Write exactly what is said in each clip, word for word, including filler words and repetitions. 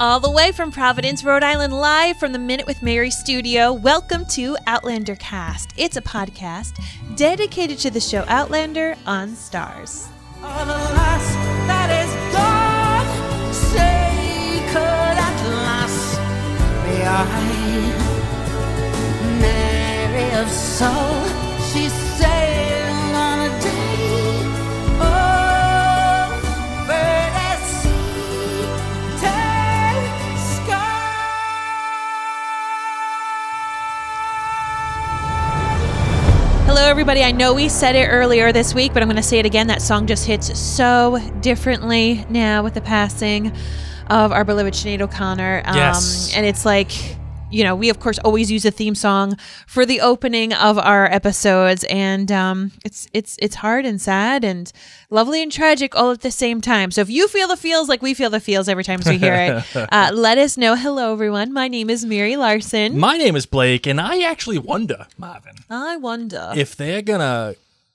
All the way from Providence, Rhode Island, live from the Minute with Mary studio, welcome to Outlander Cast. It's a podcast dedicated to the show Outlander on Stars. All the last that is gone, say could at last be I, Mary of soul, she sailed on a day, oh, bird at sea, day, sky. Hello, everybody. I know we said it earlier this week, but I'm going to say it again. That song just hits so differently now with the passing of our beloved Sinead O'Connor. Um, Yes. And it's like, you know, we, of course, always use a theme song for the opening of our episodes. And um, it's it's it's hard and sad and lovely and tragic all at the same time. So if you feel the feels like we feel the feels every time we hear it, uh, let us know. Hello, everyone. My name is Mary Larson. My name is Blake, and I actually wonder, Marvin, I wonder. if they're gonna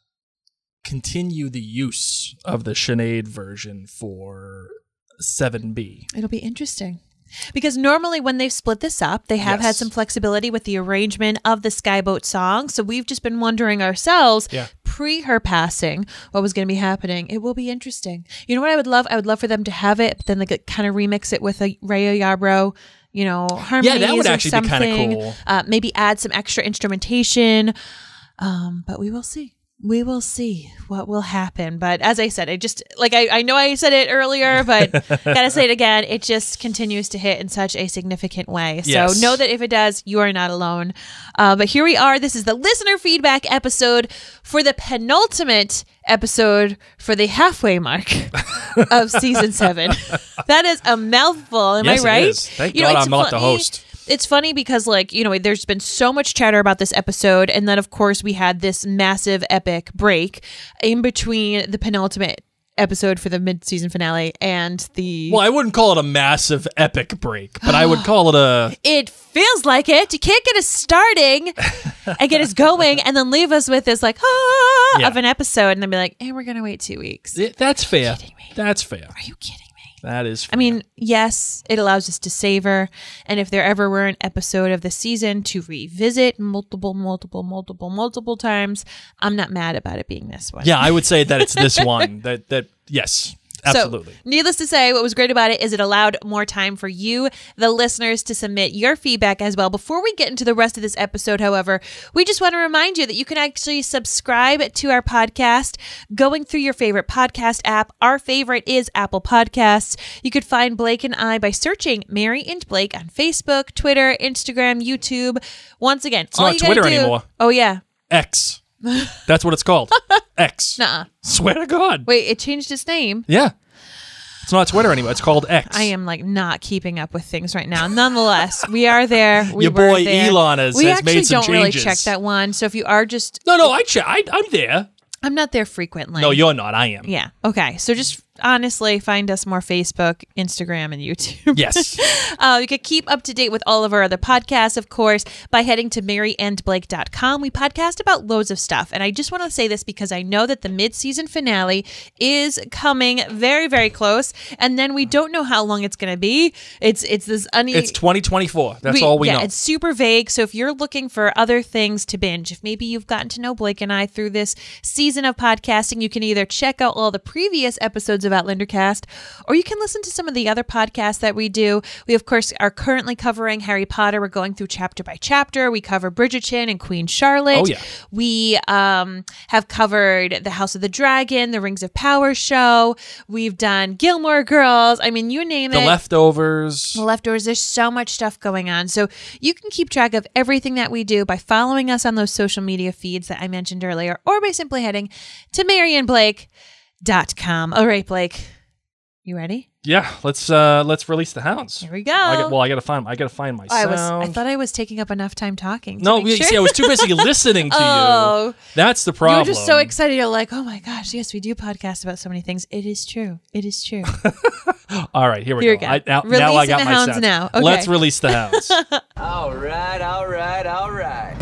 continue the use of the Sinead version for seven B. It'll be interesting. Because normally when they've split this up, they have Yes. had some flexibility with the arrangement of the Skyboat song. So we've just been wondering ourselves, Yeah. pre her passing, what was going to be happening. It will be interesting. You know what I would love? I would love for them to have it, but then they could kind of remix it with a Raya Yarbrough, you know, harmonies Yeah, that would or actually be kinda something. cool. Uh, maybe add some extra instrumentation. Um, but we will see. We will see what will happen. But as I said, I just, like, I, I know I said it earlier, but gotta say it again. It just continues to hit in such a significant way. So Yes. know that if it does, you are not alone. Uh, but here we are. This is the listener feedback episode for the penultimate episode for the halfway mark of season seven. That is a mouthful. Am Yes, I it right? is. Thank You know, God it's I'm not the funny- host. It's funny because, like, you know, there's been so much chatter about this episode. And then, of course, we had this massive epic break in between the penultimate episode for the mid-season finale and the... Well, I wouldn't call it a massive epic break, but I would call it a... It feels like it. You can't get us starting and get us going and then leave us with this, like, ah, Yeah. of an episode and then be like, hey, we're going to wait two weeks. Yeah, That's fair. kidding me? That's fair. Are you kidding me? That is fair. I mean, yes, it allows us to savor. And if there ever were an episode of the season to revisit multiple, multiple, multiple, multiple times, I'm not mad about it being this one. yeah, I would say that it's this one. That, that yes, absolutely. So, needless to say, what was great about it is it allowed more time for you, the listeners, to submit your feedback as well. Before we get into the rest of this episode, however, we just want to remind you that you can actually subscribe to our podcast going through your favorite podcast app. Our favorite is Apple Podcasts. You could find Blake and I by searching Mary and Blake on Facebook, Twitter, Instagram, YouTube. Once again, It's all not you gotta Twitter do- anymore. Oh, yeah. X. That's what it's called. X. Nuh-uh. Swear to God. Wait, it changed its name. Yeah. It's not Twitter anymore. It's called X. I am like not keeping up with things right now. Nonetheless, we are there. We Your were boy there. Elon has- we has actually made some don't really changes. check that one. So if you are just, No, no, I, ch- I I'm there. I'm not there frequently. No, you're not. I am. Yeah. Okay. So just honestly find us more Facebook, Instagram, and YouTube. Yes. Uh, you can keep up to date with all of our other podcasts, of course, by heading to mary and blake dot com. We podcast about loads of stuff. And I just want to say this because I know that the mid-season finale is coming very, very close. And then we don't know how long it's going to be. It's it's this une- It's twenty twenty-four. That's all we yeah, know. it's super vague. So if you're looking for other things to binge, if maybe you've gotten to know Blake and I through this season of podcasting, you can either check out all the previous episodes of Outlander Cast, or you can listen to some of the other podcasts that we do. We, of course, are currently covering Harry Potter. We're going through chapter by chapter. We cover Bridgerton and Queen Charlotte. Oh, yeah. We um, have covered The House of the Dragon, The Rings of Power show. We've done Gilmore Girls. I mean, you name the it. leftovers. The leftovers. There's so much stuff going on. So you can keep track of everything that we do by following us on those social media feeds that I mentioned earlier, or by simply heading to mary and blake dot com. All right, Blake, you ready? Yeah, let's uh let's release the hounds. Here we go. I got, well, I gotta find I gotta find my I sound. was. I thought I was taking up enough time talking. to no, make you sure. see, I was too busy listening to Oh. you. That's the You problem. were just so excited. You're like, oh my gosh, yes, we do podcast about so many things. It is true. It is true. All right, here we Here go. we go. I, now, now I Releasing got the my hounds sound. now. Okay. Let's release the hounds. All right, all right, all right.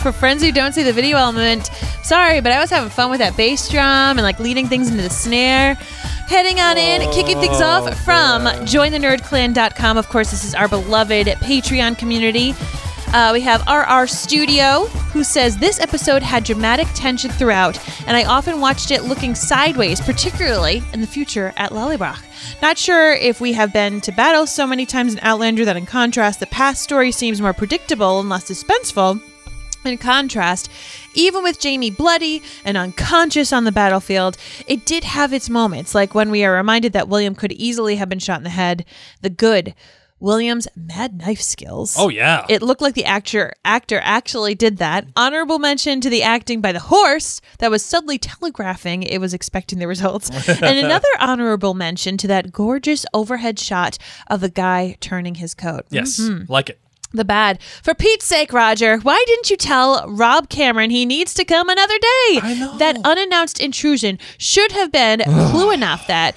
for friends who don't see the video element, sorry, but I was having fun with that bass drum and like leading things into the snare. Heading on in, kicking things off from join the nerd clan dot com. Of course, this is our beloved Patreon community. Uh, we have R R Studio, who says, this episode had dramatic tension throughout, and I often watched it looking sideways, particularly in the future at Lallybroch. Not sure if we have been to battle so many times in Outlander that in contrast, the past story seems more predictable and less suspenseful. In contrast, even with Jamie bloody and unconscious on the battlefield, it did have its moments, like when we are reminded that William could easily have been shot in the head. The good, William's mad knife skills. Oh, yeah. It looked like the actor actor actually did that. Honorable mention to the acting by the horse that was subtly telegraphing it was expecting the results. And another honorable mention to that gorgeous overhead shot of the guy turning his coat. Yes, Mm-hmm. like it. The bad. For Pete's sake, Roger, why didn't you tell Rob Cameron he needs to come another day? I know. That unannounced intrusion should have been clue enough that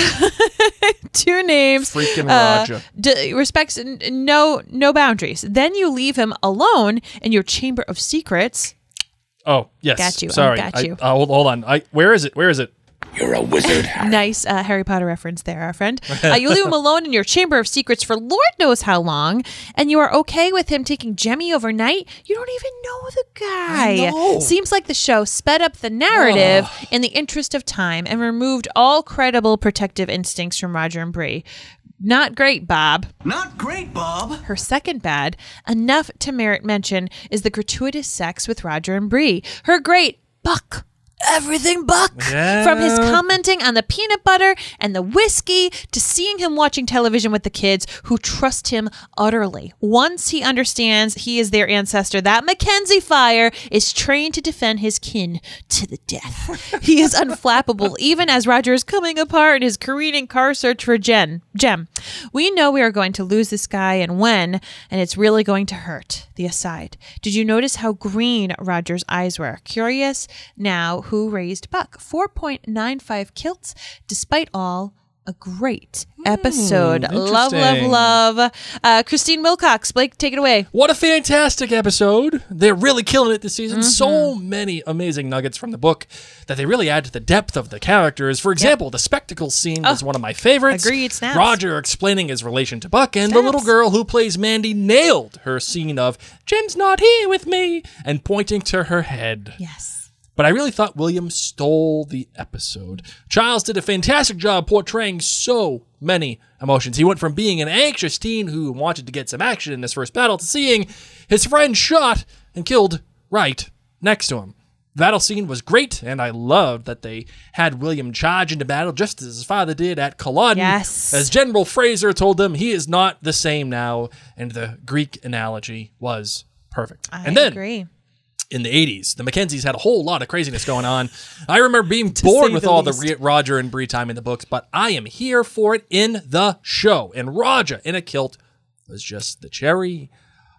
two names Freaking uh, Roger. d- respects n- no no boundaries. Then you leave him alone in your chamber of secrets. Oh, yes. Got you. I Sorry. got I- you. uh, hold, hold on. I, where is it? Where is it? You're a wizard, Harry. Nice uh, Harry Potter reference there, our friend. Uh, you leave him alone in your chamber of secrets for Lord knows how long, and you are okay with him taking Jemmy overnight. You don't even know the guy. I know. Seems like the show sped up the narrative in the interest of time and removed all credible protective instincts from Roger and Bree. Not great, Bob. Not great, Bob. Her second bad, enough to merit mention, is the gratuitous sex with Roger and Bree. Her great Buck. Everything Buck. Yeah. From his commenting on the peanut butter and the whiskey to seeing him watching television with the kids who trust him utterly. Once he understands he is their ancestor, that Mackenzie Fire is trained to defend his kin to the death. He is unflappable even as Roger is coming apart in his careening car search for Jen. Jem. We know we are going to lose this guy and when, and it's really going to hurt. The aside. Did you notice how green Roger's eyes were? Curious now who raised Buck. four point nine five kilts. Despite all, a great episode. Love, love, interesting. love. Uh, Christine Wilcox. Blake, take it away. What a fantastic episode. They're really killing it this season. Mm-hmm. So many amazing nuggets from the book that they really add to the depth of the characters. For example, the spectacle scene was one of my favorites. agreed, snaps. Roger explaining his relation to Buck, and the Snaps. little girl who plays Mandy nailed her scene of, Jem's not here with me, and pointing to her head. Yes. But I really thought William stole the episode. Giles did a fantastic job portraying so many emotions. He went from being an anxious teen who wanted to get some action in his first battle to seeing his friend shot and killed right next to him. The battle scene was great, and I loved that they had William charge into battle just as his father did at Culloden. Yes. As General Fraser told them, he is not the same now, and the Greek analogy was perfect. I and then, agree. in the eighties, the Mackenzies had a whole lot of craziness going on. I remember being bored say with the all least. the Re- Roger and Bree time in the books, but I am here for it in the show. And Roger in a kilt was just the cherry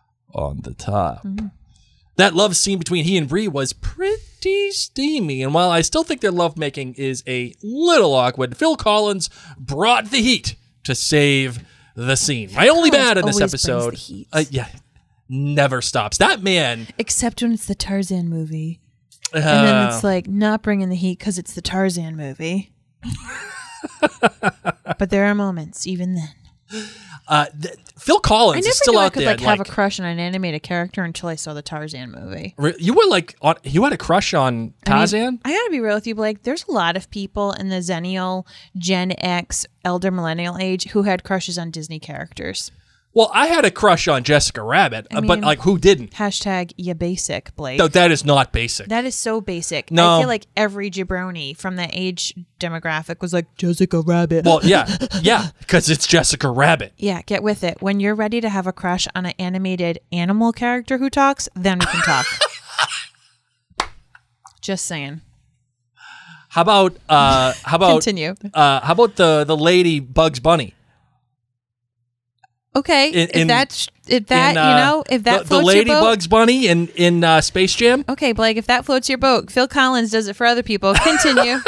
on the top. Mm-hmm. That love scene between he and Bree was pretty steamy, and while I still think their lovemaking is a little awkward, Phil Collins brought the heat to save the scene. My only Collins bad in this always brings episode, the heat. uh, yeah, never stops. That man. Except when it's the Tarzan movie. Uh, And then it's like not bringing the heat because it's the Tarzan movie. But there are moments, even then. Uh, th- Phil Collins I is never still knew out I could there. like have a crush on an animated character until I saw the Tarzan movie. Re- you were like on, you had a crush on I mean, Tarzan. I gotta be real with you, Blake. There's a lot of people in the Zennial, Gen X, elder millennial age who had crushes on Disney characters. Well, I had a crush on Jessica Rabbit, uh, but mean- like who didn't? Hashtag ya basic, Blake. No, that is not basic. That is so basic. No. I feel like every jabroni from that age demographic was like Jessica Rabbit. well, yeah, yeah, because it's Jessica Rabbit. Yeah, get with it. When you're ready to have a crush on an animated animal character who talks, then we can talk. Just saying. How about uh, how about Continue. Uh, how about the the lady Bugs Bunny? Okay, In- if in- that, if that, In, uh, you know, if that the, the floats lady your boat. Bugs Bunny in in uh, Space Jam. Okay, Blake, if that floats your boat, Phil Collins does it for other people. Continue.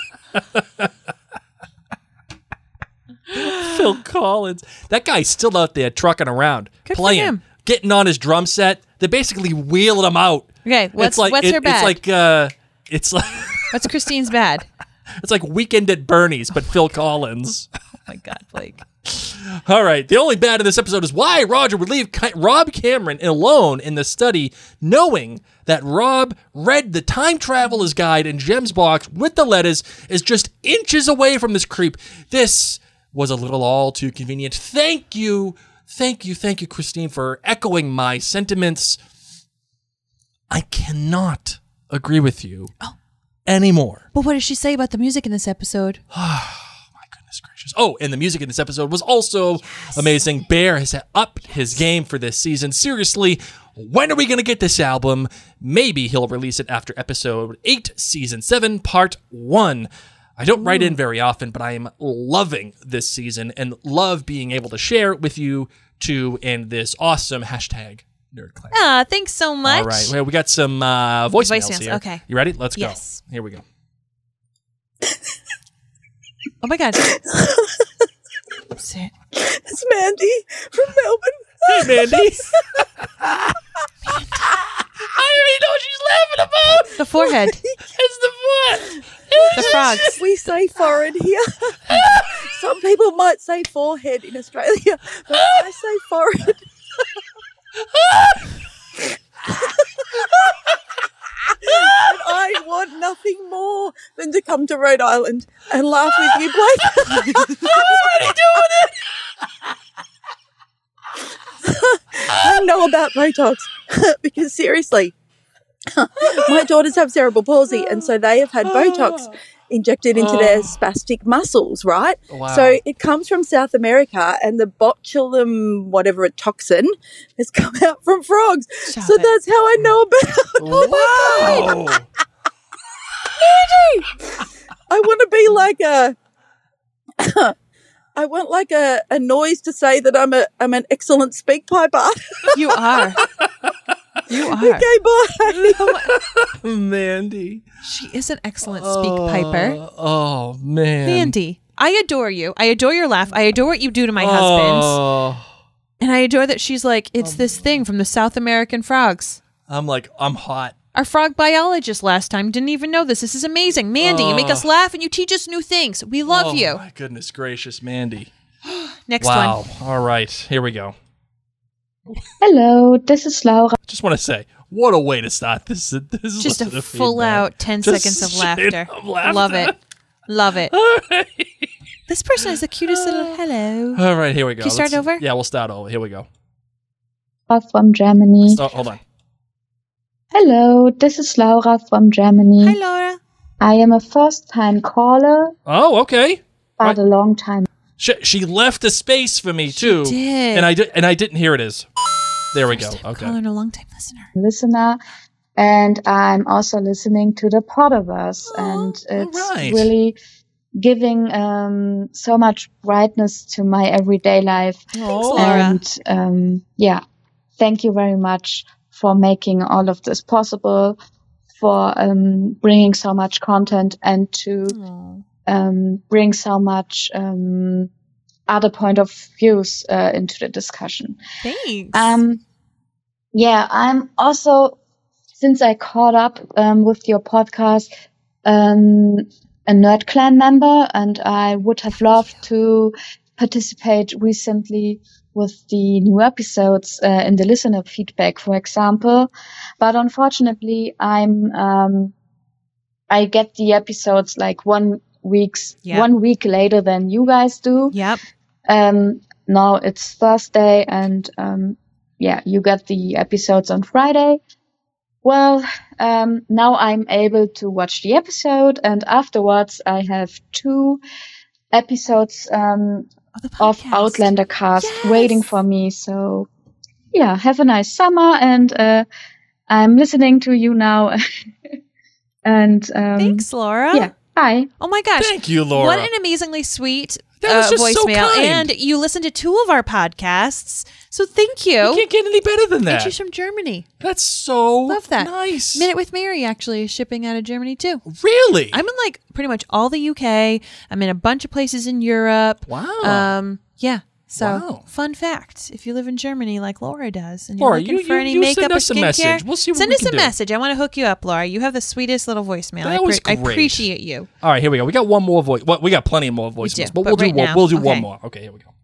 Phil Collins, that guy's still out there trucking around, Good for playing, him. getting on his drum set. They basically wheeled him out Okay, what's it's like, what's it- her bad? It's like uh, it's like what's Christine's bad? it's like Weekend at Bernie's, but Phil Collins. Oh my God, Blake. All right. The only bad in this episode is why Roger would leave Ki- Rob Cameron alone in the study, knowing that Rob read the time traveler's guide in Jem's box with the letters, is just inches away from this creep. This was a little all too convenient. Thank you. Thank you. Thank you, Christine, for echoing my sentiments. I cannot agree with you Oh. anymore. But what did she say about the music in this episode? Gracious. Oh, and the music in this episode was also yes. amazing. Bear has upped his game for this season. Seriously, when are we going to get this album? Maybe he'll release it after episode eight, season seven, part one. I don't Ooh. write in very often, but I am loving this season and love being able to share it with you too in this awesome hashtag NerdClan. Ah, thanks so much. All right, well, we got some uh, voicemails, voicemails here. Okay. You ready? Let's go. Yes. Here we go. Oh my God. It's Mandy from Melbourne. Hey, Mandy. I don't even know what she's laughing about. The forehead. It's the foot. The frogs. We say forehead here. Some people might say forehead in Australia, but I say forehead. And I want nothing more than to come to Rhode Island and laugh with you, Blake. I'm already doing it. I know about Botox because seriously, my daughters have cerebral palsy, and so they have had Botox injected into their spastic muscles, right? Wow. So it comes from South America, and the botulinum, whatever a toxin, has come out from frogs. Stop so it. that's how I know about it. Wow. I want to be like a... I want like a, a noise to say that I'm a I'm an excellent speak piper. You are. You are. Okay, bye. Mandy. She is an excellent speak piper. Oh, man. Mandy, I adore you. I adore your laugh. I adore what you do to my husband. Oh. And I adore that she's like, it's this thing from the South American frogs. I'm like, I'm hot. Our frog biologist last time didn't even know this. This is amazing. Mandy, you make us laugh and you teach us new things. We love oh, you. My goodness gracious, Mandy. Next wow. one. All right. Here we go. Hello, this is Laura. Just want to say, what a way to start this. This is Just a listener full feedback. out ten Just seconds of straight laughter. up laughter. Love it. Love it. All right. This person has the cutest little hello. All right, here we go. Can you start Let's- over? Yeah, we'll start over. Here we go. From Germany. Oh, hold on. Hello, this is Laura from Germany. Hi, Laura. I am a first-time caller, Oh, okay. but Right. a long time. She, she left a space for me too, did. and I did, and I didn't hear it is. There we go. Okay. Caller and a long time listener. listener, and I'm also listening to the Potterverse, and it's right. really giving um, so much brightness to my everyday life. Oh. Laura. And um, yeah, thank you very much for making all of this possible, for um, bringing so much content and to Aw. um, bring so much um, other point of views uh, into the discussion. Thanks. Um, yeah, I'm also, since I caught up um, with your podcast, um, a Nerd Clan member, and I would have loved to participate recently with the new episodes uh, in the listener feedback, for example. But unfortunately, I'm um, I get the episodes like one weeks Yep. one week later than you guys do. Yep. Um, now it's Thursday, and um, yeah, you get the episodes on Friday. Well, um, now I'm able to watch the episode, and afterwards I have two episodes um, Oh, the of podcast. Outlander cast Yes! waiting for me. So yeah, have a nice summer, and uh, I'm listening to you now. And um, Thanks, Laura. yeah, bye. Oh my gosh. Thank you, Laura. What an amazingly sweet That was uh, just so voicemail. kind. And you listened to two of our podcasts. So thank you. You can't get any better than And that. she's from Germany. That's so Love that. nice. Minute with Mary actually is shipping out of Germany too. Really? I'm in like pretty much all the U K. I'm in a bunch of places in Europe. wow. Um, yeah. So, Wow. fun fact: if you live in Germany like Laura does, and Laura, you're looking you- for you- any you makeup send or us a skincare, message. We'll see what send we us can a do. message. I want to hook you up, Laura. You have the sweetest little voicemail. That I, was I great. appreciate you. All right, here we go. We got one more voice. Well, we got plenty more voicemails, do, but, but we'll do right one. now, We'll do okay. one more. Okay, here we go.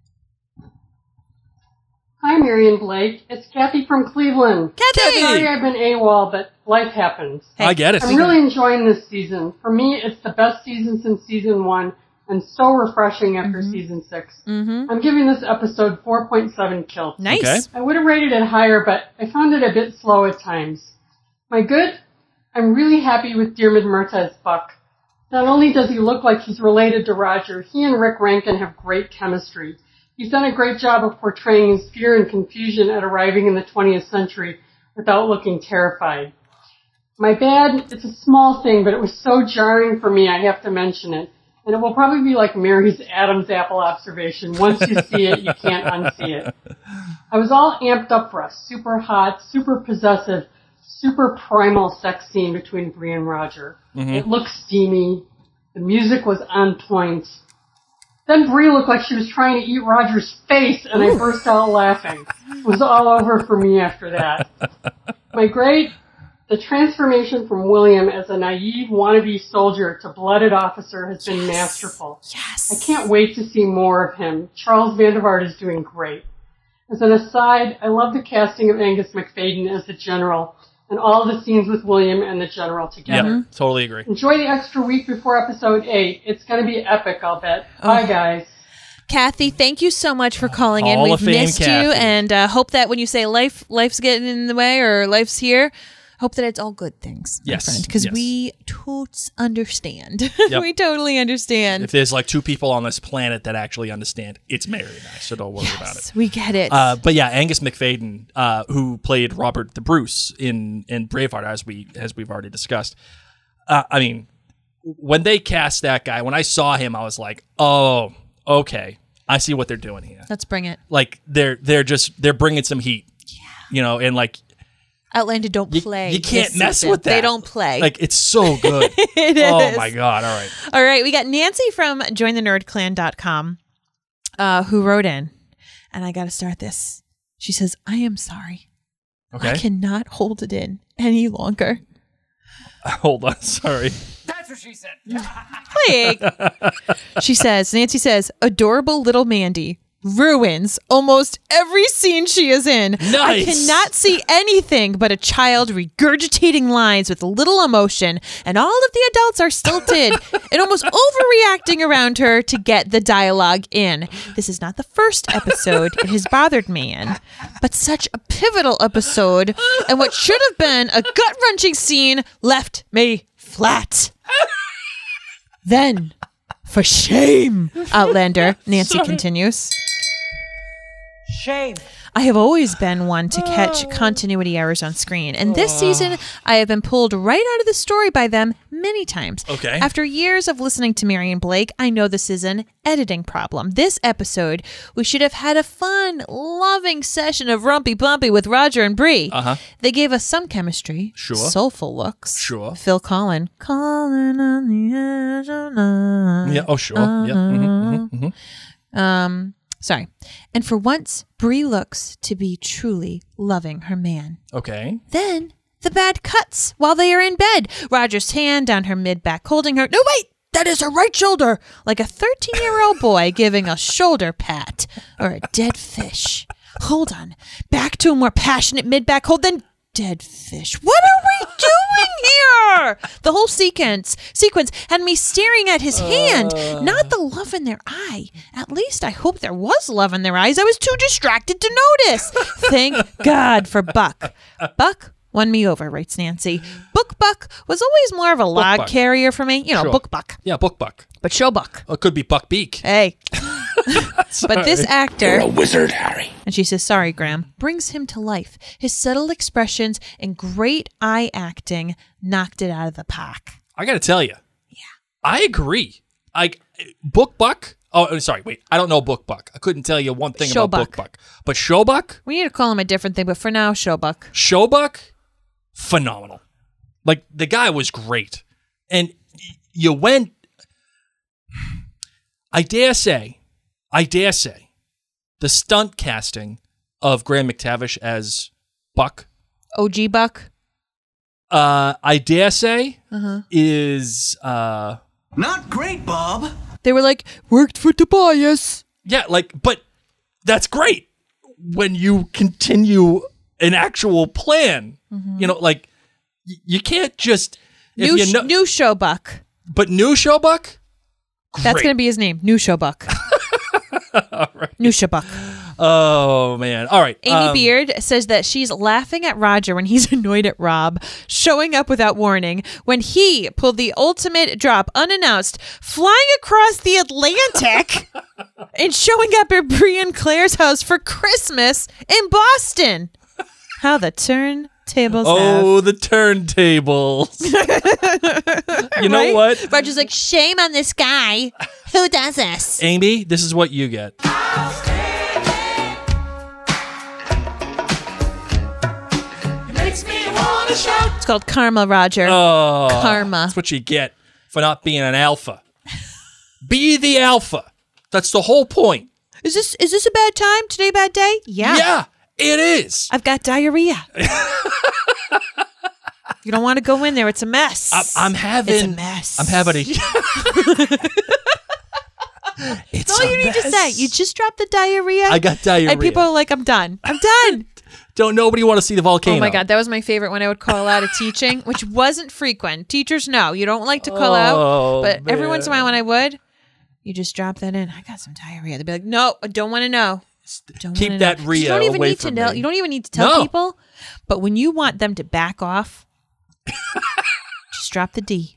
Hi, Marion Blake. It's Kathy from Cleveland. Kathy! Sorry I've been AWOL, but life happens. I get it. I'm really enjoying this season. For me, it's the best season since season one, and so refreshing after Mm-hmm. season six. Mm-hmm. I'm giving this episode four point seven kills. Nice. Okay. I would have rated it higher, but I found it a bit slow at times. My good? I'm really happy with Diarmid Murtagh as Buck. Not only does he look like he's related to Roger, he and Rick Rankin have great chemistry. He's done a great job of portraying his fear and confusion at arriving in the twentieth century without looking terrified. My bad, it's a small thing, but it was so jarring for me I have to mention it. And it will probably be like Mary's Adam's apple observation. Once you see it, you can't unsee it. I was all amped up for a super hot, super possessive, super primal sex scene between Bree and Roger. Mm-hmm. It looked steamy. The music was on point. Then Bree looked like she was trying to eat Roger's face, and I burst out laughing. It was all over for me after that. My grade, the transformation from William as a naive wannabe soldier to blooded officer has been masterful. Yes. I can't wait to see more of him. Charles Vandervaart is doing great. As an aside, I love the casting of Angus McFadden as the general, and all the scenes with William and the general together. Yep, totally agree. Enjoy the extra week before episode eight. It's going to be epic, I'll bet. Bye, guys. Kathy, thank you so much for calling in. Hall We've of Fame missed you, Kathy. and uh, hope that when you say life, life's getting in the way or life's here, hope that it's all good things, my Yes, friend, because yes. we totes understand. Yep. We totally understand. If there's like two people on this planet that actually understand, it's Mary and I, so don't worry about it. Yes, we get it. Uh, but yeah, Angus McFadden, uh, who played Robert the Bruce in in Braveheart, as we as we've already discussed. Uh, I mean, when they cast that guy, when I saw him, I was like, oh, okay, I see what they're doing here. Let's bring it. Like they're they're just they're bringing some heat, yeah. You know, and like Outlander don't you, play. you can't this mess season. with that. They don't play. Like it's so good. It Oh is. my god! All right. All right, we got Nancy from join the nerd clan dot com uh, who wrote in, and I got to start this. She says, I am sorry. Okay. I cannot hold it in any longer. Hold on. Sorry. That's what she said. Like, she says, Nancy says, adorable little Mandy ruins almost every scene she is in. I Nice. cannot see anything but a child regurgitating lines with little emotion, and all of the adults are stilted and almost overreacting around her to get the dialogue in. This is not the first episode it has bothered me in, but such a pivotal episode, and what should have been a gut-wrenching scene left me flat. Then, for shame, Outlander, Nancy continues. Shame. I have always been one to catch continuity errors on screen, and this season I have been pulled right out of the story by them many times. Okay. After years of listening to Marion Blake, I know this is an editing problem. This episode, we should have had a fun, loving session of rumpy bumpy with Roger and Bree. Uh-huh. They gave us some chemistry, Sure. soulful looks. Sure. Phil Collin, calling on the edge of night. Yeah. Oh, sure. Yeah. Mhm, mhm, mhm. Um, sorry. And for once, Bree looks to be truly loving her man. Okay. Then the bad cuts while they are in bed. Roger's hand down her mid-back holding her. No, wait! That is her right shoulder. Like a thirteen-year-old boy giving a shoulder pat. Or a dead fish. Hold on. Back to a more passionate mid-back hold, then dead fish. What are we doing here? The whole sequence sequence had me staring at his hand, not the love in their eye. At least I hope there was love in their eyes. I was too distracted to notice. Thank God for Buck. Buck won me over, writes Nancy. Book Buck was always more of a log Buck. carrier for me. You know, Sure. Book Buck. Yeah. Book Buck. But Show Buck. Oh, it could be Buck Beak. Hey. But this actor, wizard, Harry. and she says, sorry, Graham, brings him to life. His subtle expressions and great eye acting knocked it out of the park. I got to tell you. Yeah. I agree. Like Book Buck. Oh, sorry. Wait. I don't know Book Buck. I couldn't tell you one thing Show about Buck. Book Buck. But Show Buck, We need to call him a different thing, but for now, Showbuck. Show Buck, phenomenal. Like the guy was great, and y- you went. I dare say, I dare say, the stunt casting of Graham McTavish as Buck, O G Buck. uh, I dare say, Uh-huh. is uh, Not great, Bob. They were like, worked for Tobias. yeah, like, but that's great when you continue an actual plan. You know, like y- you can't just if New, you sh- know, new show Buck. but new show Buck. That's Great. going to be his name. New show Buck. New show Buck. Oh man! All right, Amy um, Beard says that she's laughing at Roger when he's annoyed at Rob, showing up without warning when he pulled the ultimate drop unannounced, flying across the Atlantic and showing up at Brie and Claire's house for Christmas in Boston. How the turntables Oh, the turntables. You know Right? what, Roger's like, shame on this guy. Who does this? Amy? This is what you get. It's called Karma, Roger. Oh, Karma. That's what you get for not being an alpha. Be the alpha. That's the whole point. Is this is this a bad time? Today a bad day? Yeah. Yeah, it is. I've got diarrhea. You don't want to go in there. It's a mess. I'm, I'm having. It's a mess. I'm having a. It's That's all a you need to mess. say. You just dropped the diarrhea. I got diarrhea. And people are like, I'm done. I'm done. Don't nobody want to see the volcano. Oh my God. That was my favorite when I would call out of teaching, which wasn't frequent. Teachers know you don't like to call out. Oh, But every man. once in a while when I would, you just drop that in. I got some diarrhea. They'd be like, no, I don't want to know. Don't Keep wanna that know. Rhea You don't even away need to from know. me. You don't even need to tell No. people. But when you want them to back off, just drop the D.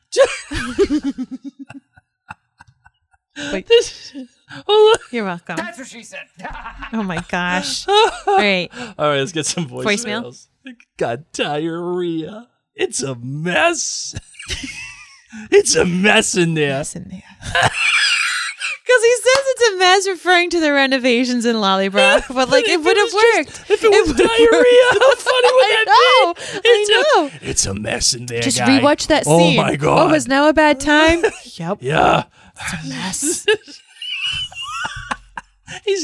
Wait. You're welcome. That's what she said. Oh my gosh. All right. All right, let's get some voicemails. Voicemail? Got diarrhea. It's a mess. It's a mess in there. Mess in there. Because he says it's a mess referring to the renovations in Lollybrook, but like it would have worked. If it was would've diarrhea, how funny would I that know. be? It's I a- know. It's a mess in there, Just guy. rewatch that Oh scene. my God. Oh, was now a bad time? Yep. Yeah. It's a mess. He's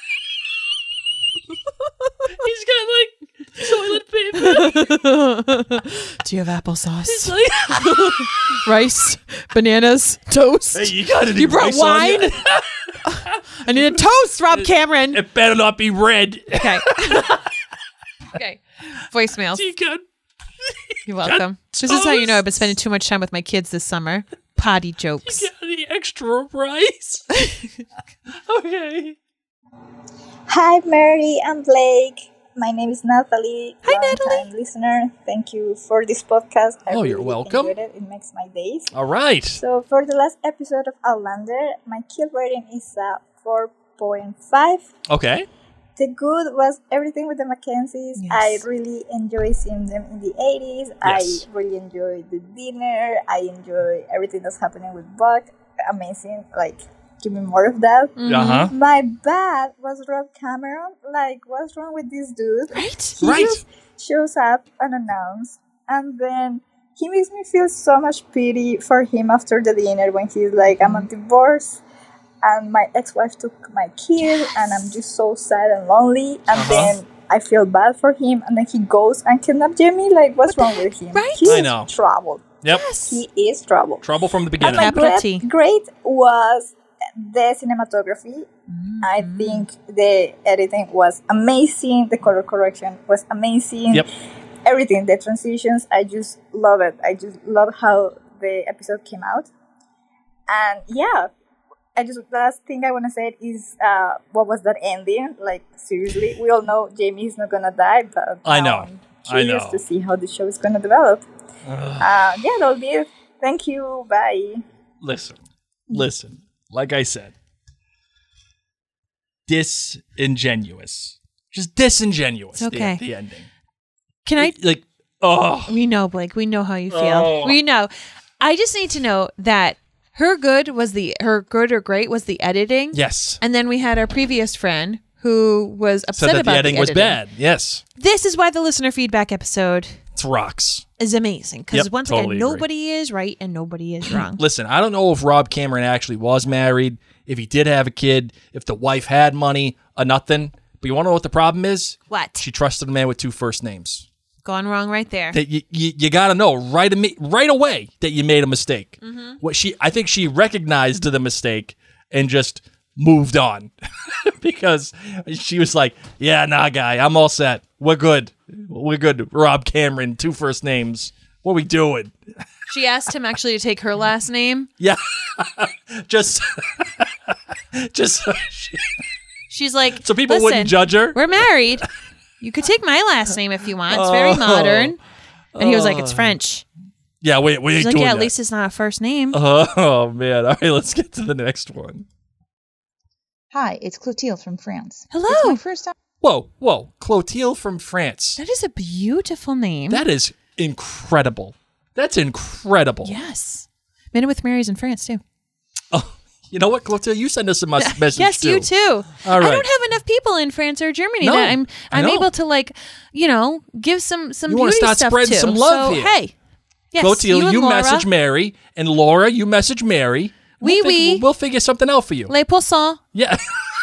He's got like toilet paper. Do you have applesauce? It's like, Rice? Bananas? Toast? hey, you got any You brought rice on you? wine? I need a toast, Rob Cameron. It better not be red. Okay. Okay. Voicemails. You got You're welcome. This is how you know I've been spending too much time with my kids this summer. Potty jokes. you got any extra rice? Okay. Hi, Mary and Blake. My name is Natalie. Hi, long-time listener. Thank you for this podcast. I Oh, you're really welcome. enjoyed it. It makes my days. All right. So, for the last episode of Outlander, my kill rating is a four point five. Okay. The good was everything with the Mackenzies. Yes. I really enjoy seeing them in the eighties. Yes. I really enjoy the dinner. I enjoy everything that's happening with Buck. Amazing. Like, give me more of that. Uh huh. My bad was Rob Cameron. Like, what's wrong with this dude? Right? He Right. just shows up unannounced, and then he makes me feel so much pity for him after the dinner when he's like, I'm on divorce, and my ex-wife took my kid, and I'm just so sad and lonely, and Uh-huh. then I feel bad for him, and then he goes and kidnaps Jamie. Like, what's wrong with him? Right? He's I know. trouble. Yep. He is trouble. Trouble from the And beginning. my Capital great, T. great was the cinematography. I think the editing was amazing. The color correction was amazing. Yep. Everything, the transitions, I just love it. I just love how the episode came out. And yeah, I just, the last thing I want to say is, uh, what was that ending? Like, seriously, we all know Jamie is not going to die, but I now know. I'm I curious know. to see how the show is going to develop. Uh, yeah, that'll be it. Thank you. Bye. Listen, listen. Like I said, disingenuous. Just disingenuous. It's okay. The, the ending. Can I? Like, oh, We know, Blake. We know how you feel. Oh. We know. I just need to know that her good was the her good or great was the editing. yes. And then we had our previous friend who was upset Said that about the editing was editing. bad. Yes. This is why the listener feedback episode It's rocks. is amazing. Because Yep, once totally again, agree. nobody is right and nobody is wrong. Listen, I don't know if Rob Cameron actually was married, if he did have a kid, if the wife had money or nothing. But you want to know what the problem is? What? She trusted a man with two first names. Gone wrong right there. That you, you, you got to know right, ame- right away that you made a mistake. Mm-hmm. What she, I think she recognized the mistake and just moved on because she was like, "Yeah, nah, guy, I'm all set. We're good. We're good." Rob Cameron, two first names. What we doing? She asked him actually to take her last name. Yeah, just, just so, she, She's like, so people "Listen, wouldn't judge her. We're married. You could take my last name if you want. It's very Oh. modern." And he was like, "It's French." Yeah, wait, we ain't She's like, doing "Yeah, that. at least it's not a first name." Oh man! All right, let's get to the next one. Hi, it's Clotilde from France. Hello. It's my first time. Whoa, whoa, Clotilde from France. That is a beautiful name. That is incredible. That's incredible. Yes. Men with Marys in France, too. Oh, you know what, Clotilde? You send us a mes- message Yes, too. you too. All right. I don't have enough people in France or Germany No, that I'm I I'm know. able to like, you know, give some some You wanna beauty start stuff spreading to. some love so, here. Hey. Yes, Clotilde, and you, Laura, message Mary, and Laura, you message Mary. Oui, we'll, oui. fig- we'll figure something out for you. Les Poissons Yeah,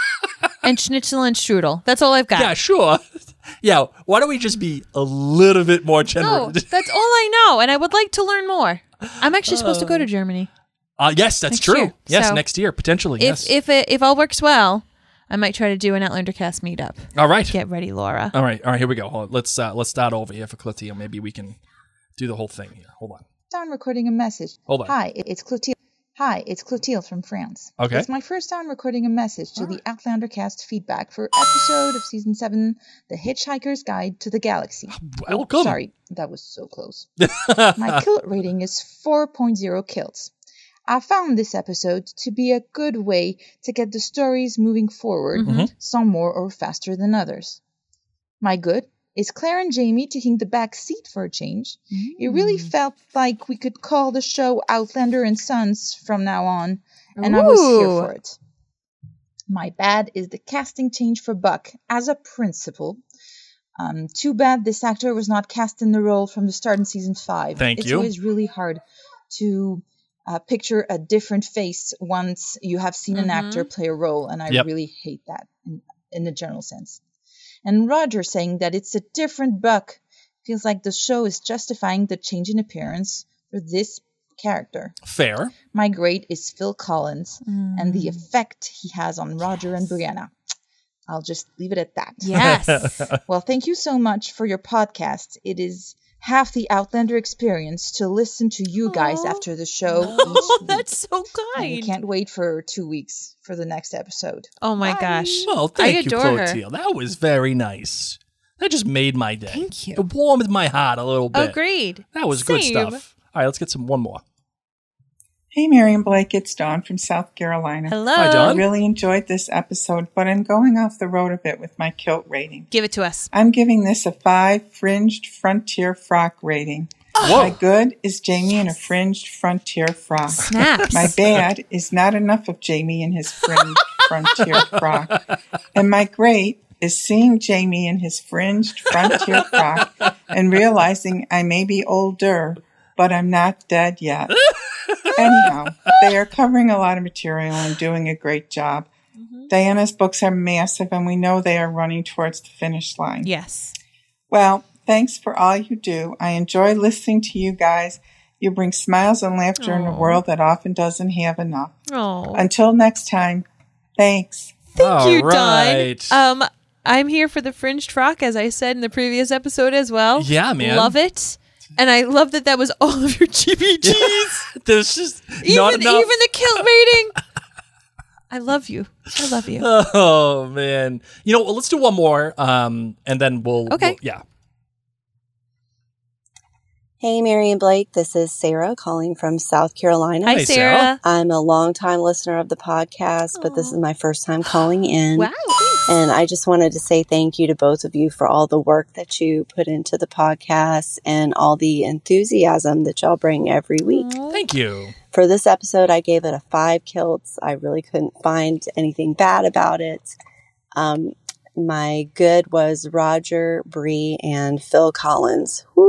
and Schnitzel and Strudel. That's all I've got. yeah, sure. Yeah, why don't we just be a little bit more No, generous? that's all I know, and I would like to learn more. I'm actually supposed to go to Germany. Uh, yes, that's Next true. year. Yes, So, next year, potentially, If yes. if it, if all works well, I might try to do an Outlander Cast meetup. All right. Get ready, Laura. All right, all right, here we go. Hold on. Let's, uh, let's start over here for Clotilde. Maybe we can do the whole thing here. Hold on. time recording a message. Hold on. Hi, it's Clotilde. Hi, it's Clotilde from France. Okay. It's my first time recording a message to the Outlander Cast feedback for episode of season seven, The Hitchhiker's Guide to the Galaxy. Welcome. Sorry, that was so close. My kilt rating is four point oh kilts. I found this episode to be a good way to get the stories moving forward, some more or faster than others. My good is Claire and Jamie taking the back seat for a change. It really felt like we could call the show Outlander and Sons from now on, and I was here Ooh. for it. My bad is the casting change for Buck as a principal. Um, too bad this actor was not cast in the role from the start in season five. Thank it's you. always really hard to uh, picture a different face once you have seen an Mhm. actor play a role, and I Yep. really hate that in, in a general sense. And Roger saying that it's a different Buck feels like the show is justifying the change in appearance for this character. Fair. My grade is Phil Collins and Mm. the effect he has on Roger and Brianna. I'll just leave it at that. Yes. Well, thank you so much for your podcast. It is half the Outlander experience to listen to you guys Aw. after the show Oh, each week. that's so And I kind. can't wait for two weeks for the next episode. Oh my gosh. Well, thank I you, adore her. Clotilde. That was very nice. That just made my day. Thank you. It warmed my heart a little bit. Agreed. That was good Same. stuff. All right, let's get some one more. Hey, Mary and Blake, it's Dawn from South Carolina. Hello. Hi, I Dawn. really enjoyed this episode, but I'm going off the road a bit with my kilt rating. Give it to us. I'm giving this a five fringed frontier frock rating. Whoa. My good is Jamie in a fringed frontier frock. Snaps. My bad is not enough of Jamie in his fringed frontier frock. And my great is seeing Jamie in his fringed frontier frock and realizing I may be older, but I'm not dead yet. Anyhow, they are covering a lot of material and doing a great job. Diana's books are massive, and we know they are running towards the finish line. Yes. Well, thanks for all you do. I enjoy listening to you guys. You bring smiles and laughter in a Aw. world that often doesn't have enough. Oh. Until next time, thanks. Thank All you, right. Dawn. Um, I'm here for the fringed frock, as I said in the previous episode as well. Yeah, man. Love it. And I love that that was all of your G B Gs. There's just even, not even enough. the kilt rating. I love you. I love you. Oh man. You know, well, let's do one more, um, and then we'll. Okay. we'll- yeah. Hey, Mary and Blake. This is Sarah calling from South Carolina. Hi, Hey, Sarah. Sarah. I'm a longtime listener of the podcast, but this is my first time calling in. Wow. Thanks. And I just wanted to say thank you to both of you for all the work that you put into the podcast and all the enthusiasm that y'all bring every week. Aw. Thank you. For this episode, I gave it a five kilts. I really couldn't find anything bad about it. Um, my good was Roger, Bree, and Phil Collins. Whew.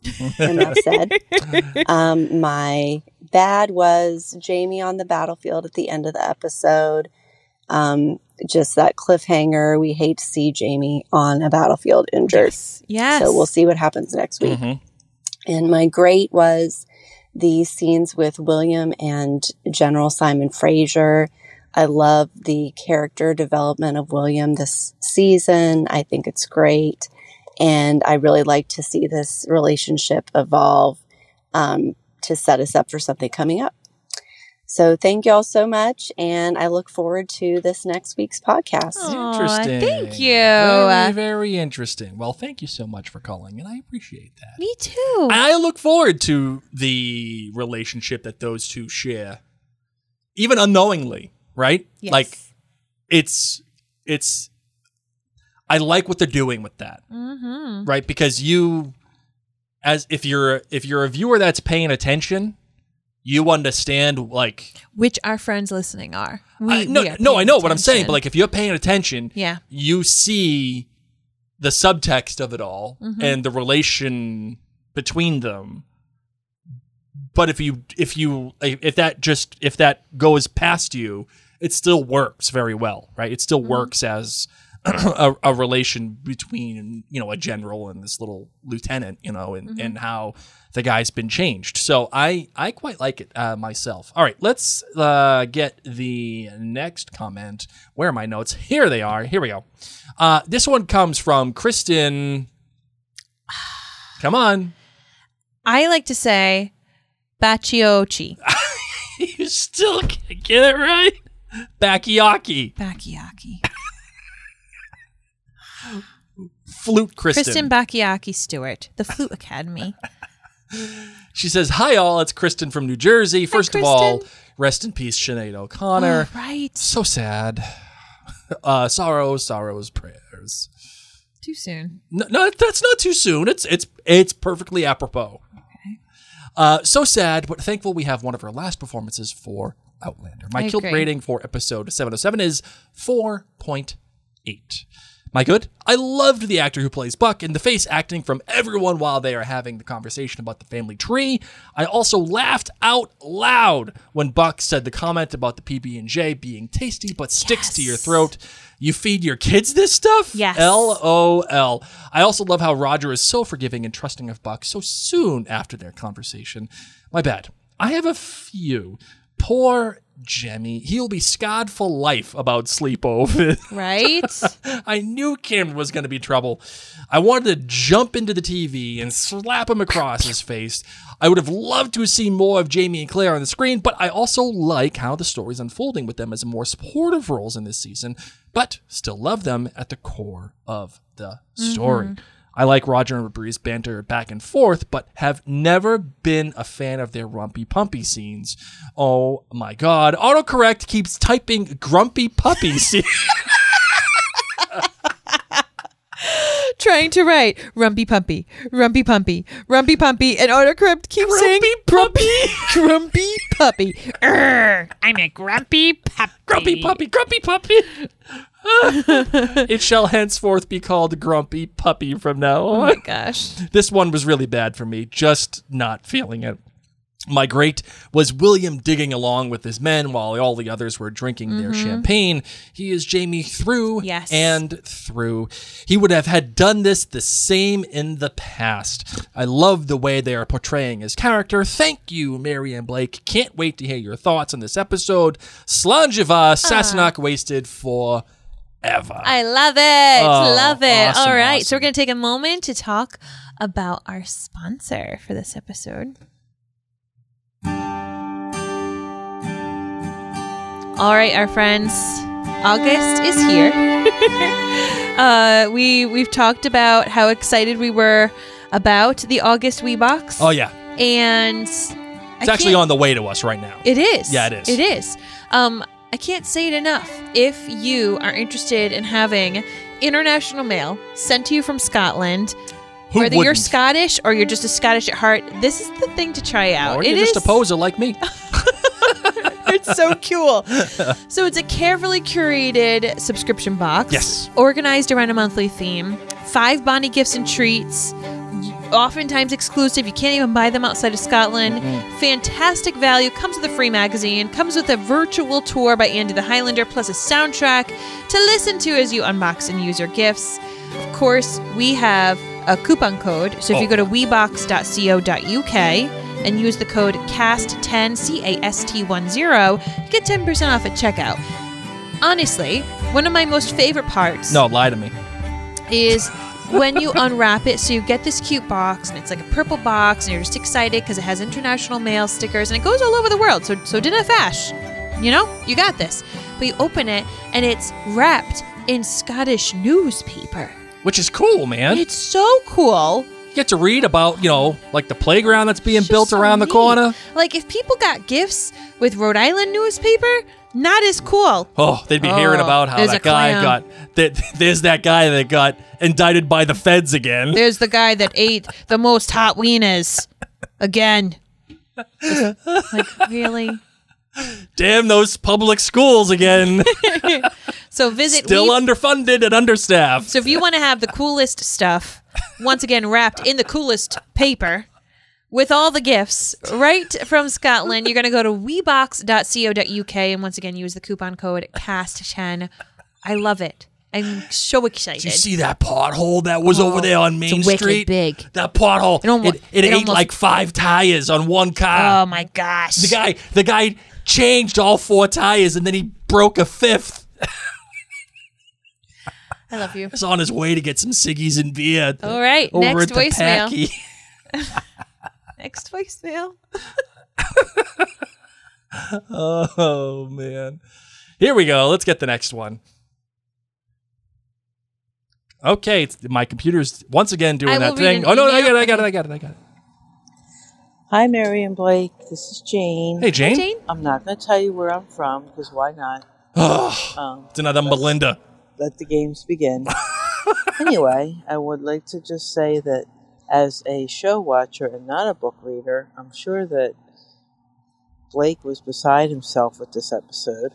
Enough said. Um, my bad was Jamie on the battlefield at the end of the episode. Um, just that cliffhanger. We hate to see Jamie on a battlefield injured. Yes. Yes. So we'll see what happens next week. Mm-hmm. And my great was the scenes with William and General Simon Fraser. I love the character development of William this season. I think it's great. And I really like to see this relationship evolve um, to set us up for something coming up. So thank you all so much. And I look forward to this next week's podcast. Aw, Interesting. thank you. Very, very interesting. Well, thank you so much for calling, and I appreciate that. Me too. I look forward to the relationship that those two share, even unknowingly, right? Yes. Like, it's, it's, I like what they're doing with that, Mm-hmm. right? Because you, as if you're if you're a viewer that's paying attention, you understand like Which our friends listening are. We, I, no, we are no, paying I know what I'm saying, attention. but like if you're paying attention, Yeah. you see the subtext of it all Mhm. and the relation between them. But if you if you if that just if that goes past you, it still works very well, right? It still Mhm. works as a, a relation between, you know, a general and this little lieutenant, you know, and, Mhm. and how the guy's been changed. So I, I quite like it uh, myself. All right, let's uh, get the next comment. Where are my notes? Here they are. Here we go. Uh, this one comes from Kristen. Come on. I like to say Bachiochi. You still can't get it right? Bakayaki. Bakayaki. Flute Kristen. Kristen Bakayaki Stewart, the Flute Academy. She says, hi, all. It's Kristen from New Jersey. First of Kristen. all, rest in peace, Sinead O'Connor. Oh, right. So sad. Uh, sorrows, sorrows, prayers. Too soon. No, no, that's not too soon. It's it's it's perfectly apropos. Okay. Uh, so sad, but thankful we have one of her last performances for Outlander. My I Kilt agree. rating for episode seven oh seven is four point eight. My good? I loved the actor who plays Buck and the face acting from everyone while they are having the conversation about the family tree. I also laughed out loud when Buck said the comment about the P B and J being tasty but sticks to your throat. You feed your kids this stuff? Yes. L O L. I also love how Roger is so forgiving and trusting of Buck so soon after their conversation. My bad. I have a few. Poor Jemmy. He'll be scarred for life about sleepover. Right? I knew Cameron was going to be trouble. I wanted to jump into the T V and slap him across his face. I would have loved to see more of Jamie and Claire on the screen, but I also like how the story's unfolding with them as more supportive roles in this season, but still love them at the core of the story. Mhm. I like Roger and Bree's banter back and forth, but have never been a fan of their rumpy pumpy scenes. Oh my god. Autocorrect keeps typing grumpy puppy scene. Trying to write Rumpy Pumpy, Rumpy Pumpy, Rumpy Pumpy, and autocorrect keeps saying Grumpy Grumpy Puppy. Urgh, I'm a grumpy puppy. Grumpy puppy, grumpy puppy. It shall henceforth be called Grumpy Puppy from now on. Oh my gosh. This one was really bad for me, just not feeling it. My great was William digging along with his men while all the others were drinking their Mhm. champagne. He is Jamie through Yes. and through. He would have had done this the same in the past. I love the way they are portraying his character. Thank you, Mary Ann Blake. Can't wait to hear your thoughts on this episode. Slanjiva, Sassenach wasted for ever. I love it. Oh, love it. awesome, All right. So awesome. we're going to take a moment to talk about our sponsor for this episode. All right, our friends. August is here. uh, we we've talked about how excited we were about the August Wee Box. Oh, yeah. And It's actually on the way to us right now. It is. Yeah, it is. It is. Um, I can't say it enough. If you are interested in having international mail sent to you from Scotland, Who whether you're wouldn't? Scottish or you're just a Scottish at heart, this is the thing to try out. Or It you're just is- a poser like me. It's so cool. So it's a carefully curated subscription box. Yes. Organized around a monthly theme. Five Bonnie gifts and treats. oftentimes exclusive. You can't even buy them outside of Scotland. Mm-hmm. Fantastic value. Comes with a free magazine. Comes with a virtual tour by Andy the Highlander, plus a soundtrack to listen to as you unbox and use your gifts. Of course, we have a coupon code. So if you Oh. go to weebox dot co dot uk and use the code C A S T ten, C A S T ten, you get ten percent off at checkout. Honestly, one of my most favorite parts No, lie to me. is when you unwrap it. So you get this cute box, and it's like a purple box, and you're just excited because it has international mail stickers, and it goes all over the world. So, so didn't fash. You know, you got this. But you open it, and it's wrapped in Scottish newspaper. Which is cool, man. It's so cool. You get to read about, you know, like the playground that's being It's built just so around the neat. corner. Like, if people got gifts with Rhode Island newspaper, not as cool. Oh, they'd be Oh, hearing about how there's that a guy clown. got that. There's that guy that got indicted by the feds again. There's the guy that ate the most hot wieners again. Just, like, really? Damn those public schools again. So visit Still we- underfunded and understaffed. So if you want to have the coolest stuff, once again wrapped in the coolest paper, with all the gifts right from Scotland, you're going to go to weebox dot co dot uk and once again use the coupon code C A S T ten. I love it. I'm so excited. Did you see that pothole that was Oh, over there on Main it's wicked Street? big. That pothole. It almo- it it, it ate almost- like five tires on one car. Oh my gosh. the guy, the guy changed all four tires and then he broke a fifth. I love you. He's on his way to get some ciggies and beer. All right, over next at the voicemail. Packy. Next voicemail. Oh man. Here we go. Let's get the next one. Okay, it's, my computer's once again doing I that will read thing. an Oh no, I email. got it, I got it, I got it, I got it. Hi, Mary and Blake. This is Jane. Hey Jane. Jane? I'm not going to tell you where I'm from because why not? Oh, Um, it's another Melinda. let the games begin. Anyway, I would like to just say that as a show watcher and not a book reader, I'm sure that Blake was beside himself with this episode.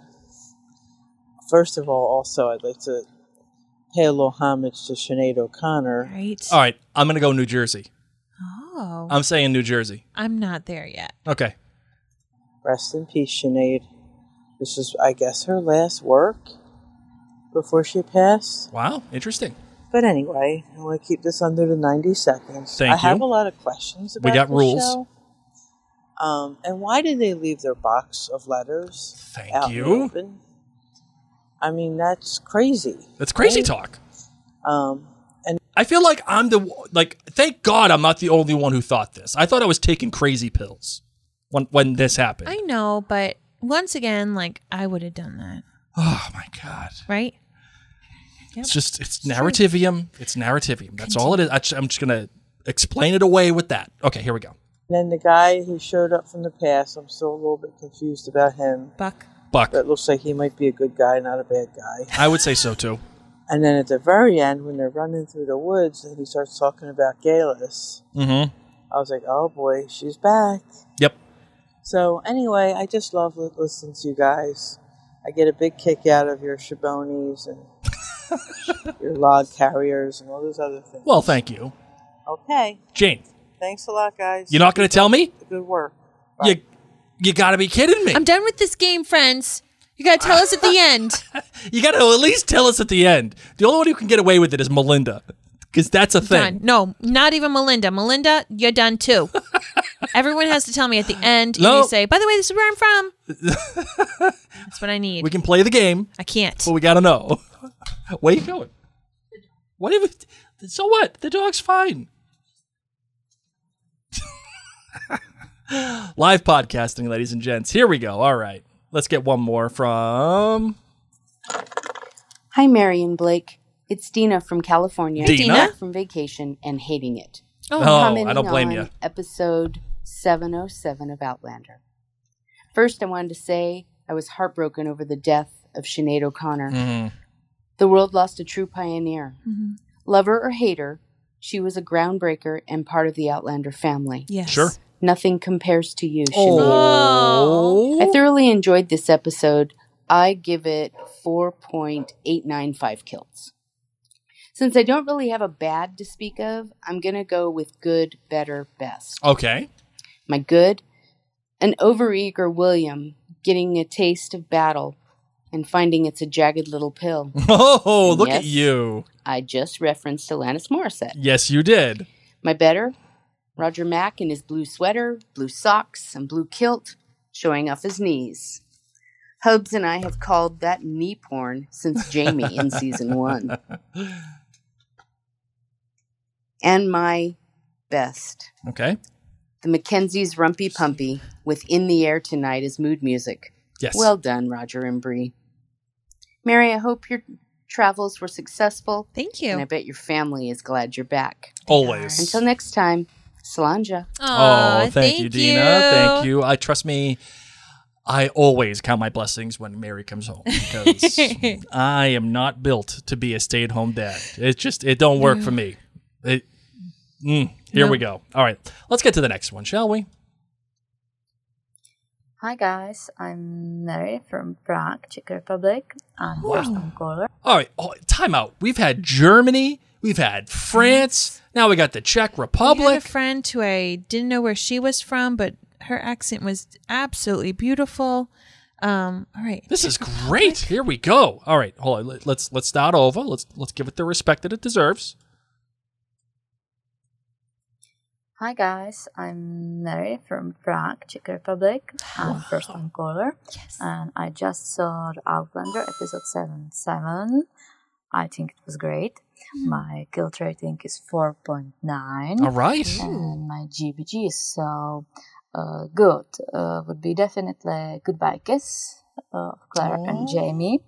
First of all, also, I'd like to pay a little homage to Sinead O'Connor. Right. All right, I'm gonna go New Jersey. Oh. I'm saying New Jersey. I'm not there yet. Okay. Rest in peace, Sinead. This is, I guess, her last work before she passed. Wow, interesting. But anyway, I want to keep this under the ninety seconds. Thank I have you. a lot of questions We about got the rules. show. Um, and why did they leave their box of letters Thank out in the you. open? I mean, that's crazy. That's crazy right? talk. Um, and I feel like I'm the like. Thank God I'm not the only one who thought this. I thought I was taking crazy pills when when this happened. I know, but once again, like, I would have done that. Oh my God. Right? It's just it's narrativium. It's narrativium. That's all it is. I, I'm just gonna explain it away with that. Okay, here we go. then the guy who showed up from the past, I'm still a little bit confused about him. Buck. Buck. But it looks like he might be a good guy, not a bad guy. I would say so too. And then at the very end, when they're running through the woods and he starts talking about Galis, Mm-hmm. I was like, oh boy, she's back. Yep. So anyway, I just love li- listening to you guys. I get a big kick out of your Shabonis and your log carriers and all those other things. Well, thank you, Okay. Jane. Thanks a lot, guys. You're not gonna tell me? Good work. You you gotta be kidding me. I'm done with this game, friends. You gotta tell us at the end. You gotta at least tell us at the end. The only one who can get away with it is Melinda, because that's a thing. Done. No, not even Melinda. Melinda, you're done too. Everyone has to tell me at the end. No. You say, by the way, this is where I'm from. That's what I need. We can play the game, I can't. but we gotta know. Where you going? What if? So what? The dog's fine. Live podcasting, ladies and gents. Here we go. All right. Let's get one more from Hi, Mary and Blake. It's Dina from California. Hey, Dina. Back from vacation and hating it. Oh, Commenting I don't blame on you. Episode seven oh seven of Outlander. First, I wanted to say I was heartbroken over the death of Sinead O'Connor. Mhm. The world lost a true pioneer. Mhm. Lover or hater, she was a groundbreaker and part of the Outlander family. Yes. Sure. Nothing compares to you, Sinead. Oh. I thoroughly enjoyed this episode. I give it four point eight nine five kills. Since I don't really have a bad to speak of, I'm going to go with good, better, best. Okay. My good, an overeager William getting a taste of battle and finding it's a jagged little pill. Oh, And look yes, at you. I just referenced Alanis Morissette. Yes, you did. My better, Roger Mack in his blue sweater, blue socks, and blue kilt, showing off his knees. Hubs and I have called that knee porn since Jamie in season one. And my best. Okay. The Mackenzie's Rumpy Pumpy with In the Air Tonight as mood music. Yes. Well done, Roger and Bree. Mary, I hope your travels were successful. Thank you. And I bet your family is glad you're back. Always. Until next time, Solange. Oh, thank, thank you, Dina. you. Thank you. I trust me. I always count my blessings when Mary comes home because I am not built to be a stay-at-home dad. It just it don't work for me. It, mm, here No. we go. All right, let's get to the next one, shall we? Hi guys, I'm Mary from Prague, Czech Republic. I'm Wow. first on caller. All right, oh, time out. We've had Germany, we've had France, now we got the Czech I had a Republic. friend who I didn't know where she was from, but her accent was absolutely beautiful. Um, all right. This is great. Here we go. All right, hold on. Let- Let's let's start over. Let's let's give it the respect that it deserves. Hi guys, I'm Mary from Prague, Czech Republic. I'm first on caller. And I just saw the Outlander episode seven seven. I think it was great. My guilt rating is four point nine. All right. And my G B G is so uh, good. Uh, would be definitely Goodbye Kiss of Claire and Jamie.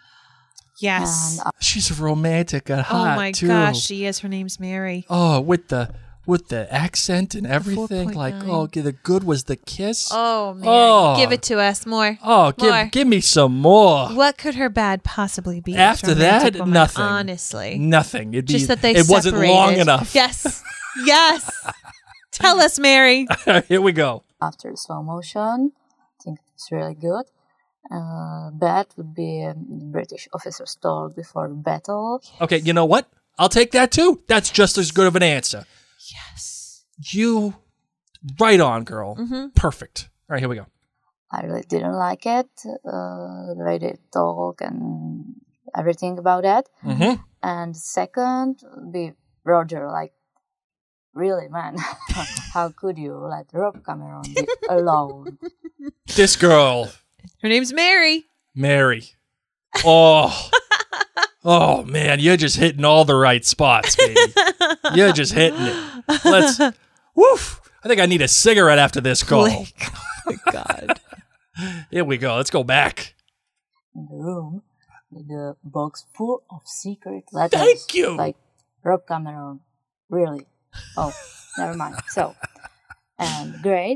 Yes. And, uh, She's romantic and hot oh my too. gosh, she is. Her name's Mary. Oh, with the with the accent and everything, like oh, the good was the kiss. Oh, Mary. Oh. Give it to us more. Oh, More. give give me some more. What could her bad possibly be? After Romantic that, woman, nothing. Honestly. Nothing. It'd be, Just that they it wasn't long separated. enough. Yes. Yes. Tell us, Mary. Here we go. After slow motion, I think it's really good. Uh, bad would be um, British officer's talk before the battle. Okay, you know what? I'll take that too. That's just as good of an answer. Yes. You, right on, girl. Mhm. Perfect. All right, here we go. I really didn't like it, uh, the way they talk and everything about that. Mm-hmm. And second would be Roger, like, really, man, how could you let Rob Cameron be alone? This girl, Her name's Mary. Mary. Oh, oh man, you're just hitting all the right spots, baby. You're just hitting it. Let's. Woof. I think I need a cigarette after this call. Blake. Oh my God. Here we go. Let's go back. In the room with a box full of secret letters. Thank you. Like, Rob Cameron, really? Oh, never mind. So, and great.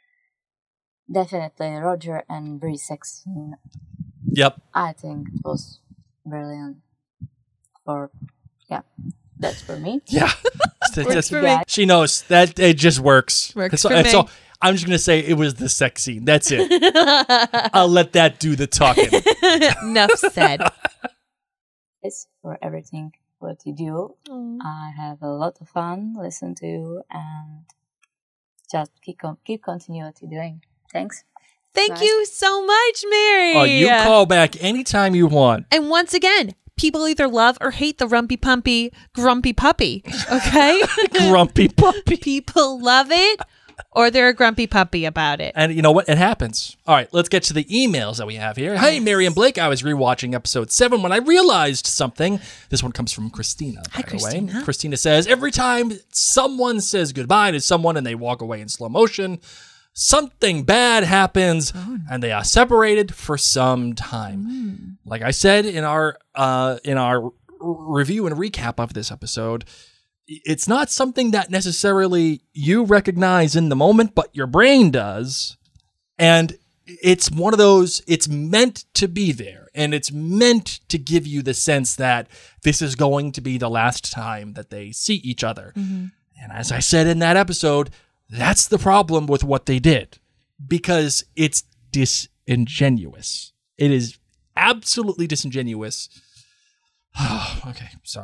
Definitely Roger and Bree sex scene. Yep. I think it was brilliant. For, yeah, that's for me. Yeah. It's Works just- for me. She knows that it just works. Works It's- for it's me. all- I'm just gonna say it was the sex scene. That's it. I'll let that do the talking. Enough said. Thanks for everything what you do. I have a lot of fun listen to and just keep con- keep continue what you're doing. Thanks. Thank Nice. you so much, Mary. Oh, you call back anytime you want. And once again, people either love or hate the rumpy pumpy grumpy puppy. Okay? Grumpy puppy. People love it or they're a grumpy puppy about it. And you know what? It happens. All right, let's get to the emails that we have here. Hey, Mary and Blake, I was rewatching episode seven when I realized something. This one comes from Christina, by Hi, the Christina. way. Christina says, every time someone says goodbye to someone and they walk away in slow motion, something bad happens and they are separated for some time. Like I said in our uh, in our r- review and recap of this episode, it's not something that necessarily you recognize in the moment, but your brain does. And it's one of those, it's meant to be there. And it's meant to give you the sense that this is going to be the last time that they see each other. And as I said in that episode, that's the problem with what they did. Because it's disingenuous. It is absolutely disingenuous. Okay, sorry.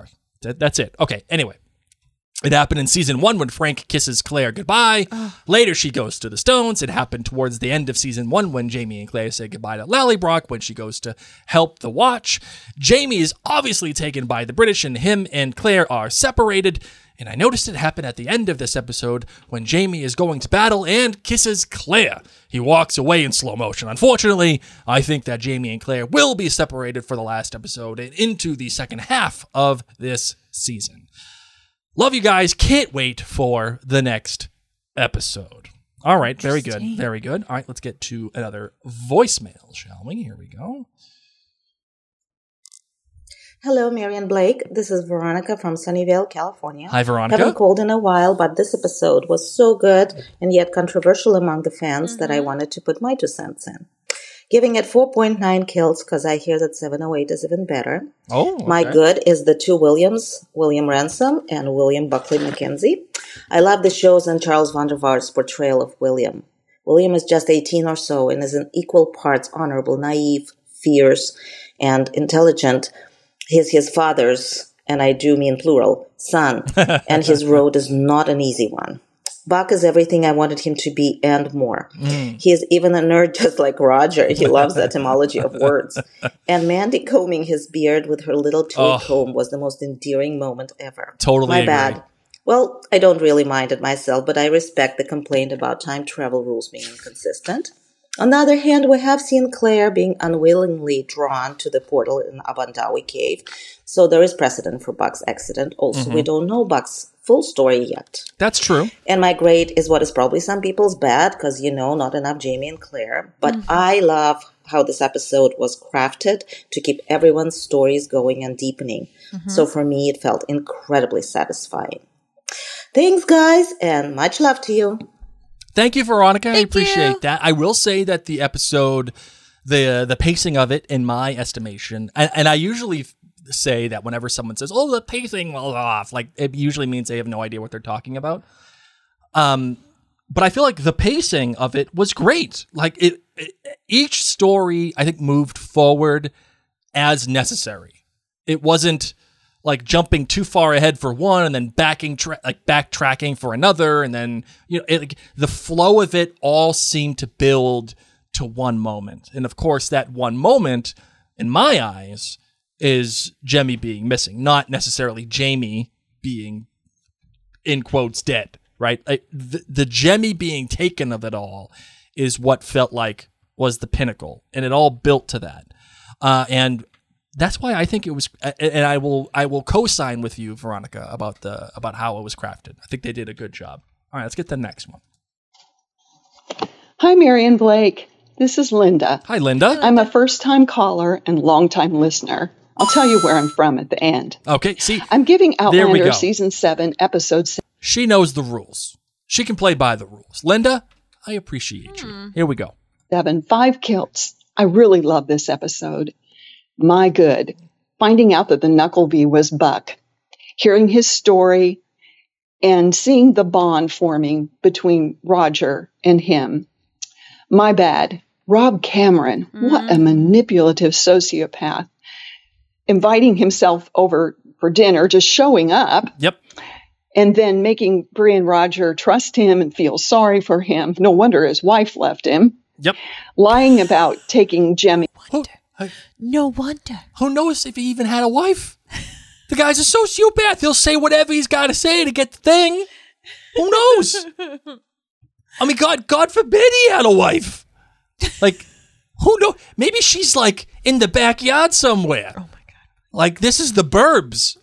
That, that's it. Okay, anyway. It happened in season one when Frank kisses Claire goodbye. Oh. Later, she goes to the Stones. It happened towards the end of season one when Jamie and Claire say goodbye to Lallybroch when she goes to help the Watch. Jamie is obviously taken by the British, and him and Claire are separated. And I noticed it happen at the end of this episode when Jamie is going to battle and kisses Claire. He walks away in slow motion. Unfortunately, I think that Jamie and Claire will be separated for the last episode and into the second half of this season. Love you guys. Can't wait for the next episode. All right. Very good. Very good. All right. Let's get to another voicemail, shall we? Here we go. Hello, Marian Blake. This is Veronica from Sunnyvale, California. Hi, Veronica. Haven't called in a while, but this episode was so good and yet controversial among the fans mm-hmm. that I wanted to put my two cents in. Giving it four point nine kills because I hear that seven oh eight is even better. Oh, okay. My good is the two Williams, William Ransom and William Buckley McKenzie. I love the shows and Charles van der Vaart's portrayal of William. William is just eighteen or so and is in equal parts honorable, naive, fierce, and intelligent. He's his father's, and I do mean plural, son, and his road is not an easy one. Buck is everything I wanted him to be and more. Mm. He is even a nerd just like Roger. He loves the etymology of words. And Mandy combing his beard with her little toy oh. comb was the most endearing moment ever. Totally My agree. bad. Well, I don't really mind it myself, but I respect the complaint about time travel rules being inconsistent. On the other hand, we have seen Claire being unwillingly drawn to the portal in Abandawi Cave, so there is precedent for Buck's accident. Also, mm-hmm. we don't know Buck's full story yet. That's true. And my grade is what is probably some people's bad, because, you know, not enough Jamie and Claire. But mm-hmm. I love how this episode was crafted to keep everyone's stories going and deepening. Mm-hmm. So for me, it felt incredibly satisfying. Thanks, guys, and much love to you. Thank you, Veronica. Thank I appreciate you. that. I will say that the episode, the the pacing of it, in my estimation, and, and I usually say that whenever someone says, "Oh, the pacing was off," like it usually means they have no idea what they're talking about. Um, but I feel like the pacing of it was great. Like it, it each story, I think, moved forward as necessary. It wasn't like jumping too far ahead for one and then backing, tra- like backtracking for another. And then, you know, it, like, the flow of it all seemed to build to one moment. And of course, that one moment, in my eyes, is Jemmy being missing, not necessarily Jamie being, in quotes, dead, right? Like, the, the Jemmy being taken of it all is what felt like was the pinnacle. And it all built to that. Uh, and That's why I think it was, and I will I will co-sign with you, Veronica, about the about how it was crafted. I think they did a good job. All right, let's get the next one. Hi, Marian Blake. This is Linda. Hi, Linda. I'm a first-time caller and long-time listener. I'll tell you where I'm from at the end. Okay, see, I'm giving there we Outlander go. season seven, episode six. She knows the rules. She can play by the rules. Linda, I appreciate Hmm. you. Here we go. Seven, five kills. I really love this episode. My good. Finding out that the Knucklebee was Buck. Hearing his story and seeing the bond forming between Roger and him. My bad. Rob Cameron. Mm-hmm. What a manipulative sociopath. Inviting himself over for dinner, just showing up. Yep. And then making Bree and Roger trust him and feel sorry for him. No wonder his wife left him. Yep. Lying about taking Jemmy. Wonder. No wonder. Who knows if he even had a wife? The guy's a sociopath. He'll say whatever he's got to say to get the thing. Who knows? I mean, God, God forbid he had a wife. Like, who knows? Maybe she's like in the backyard somewhere. Oh my God. Like, this is the Burbs.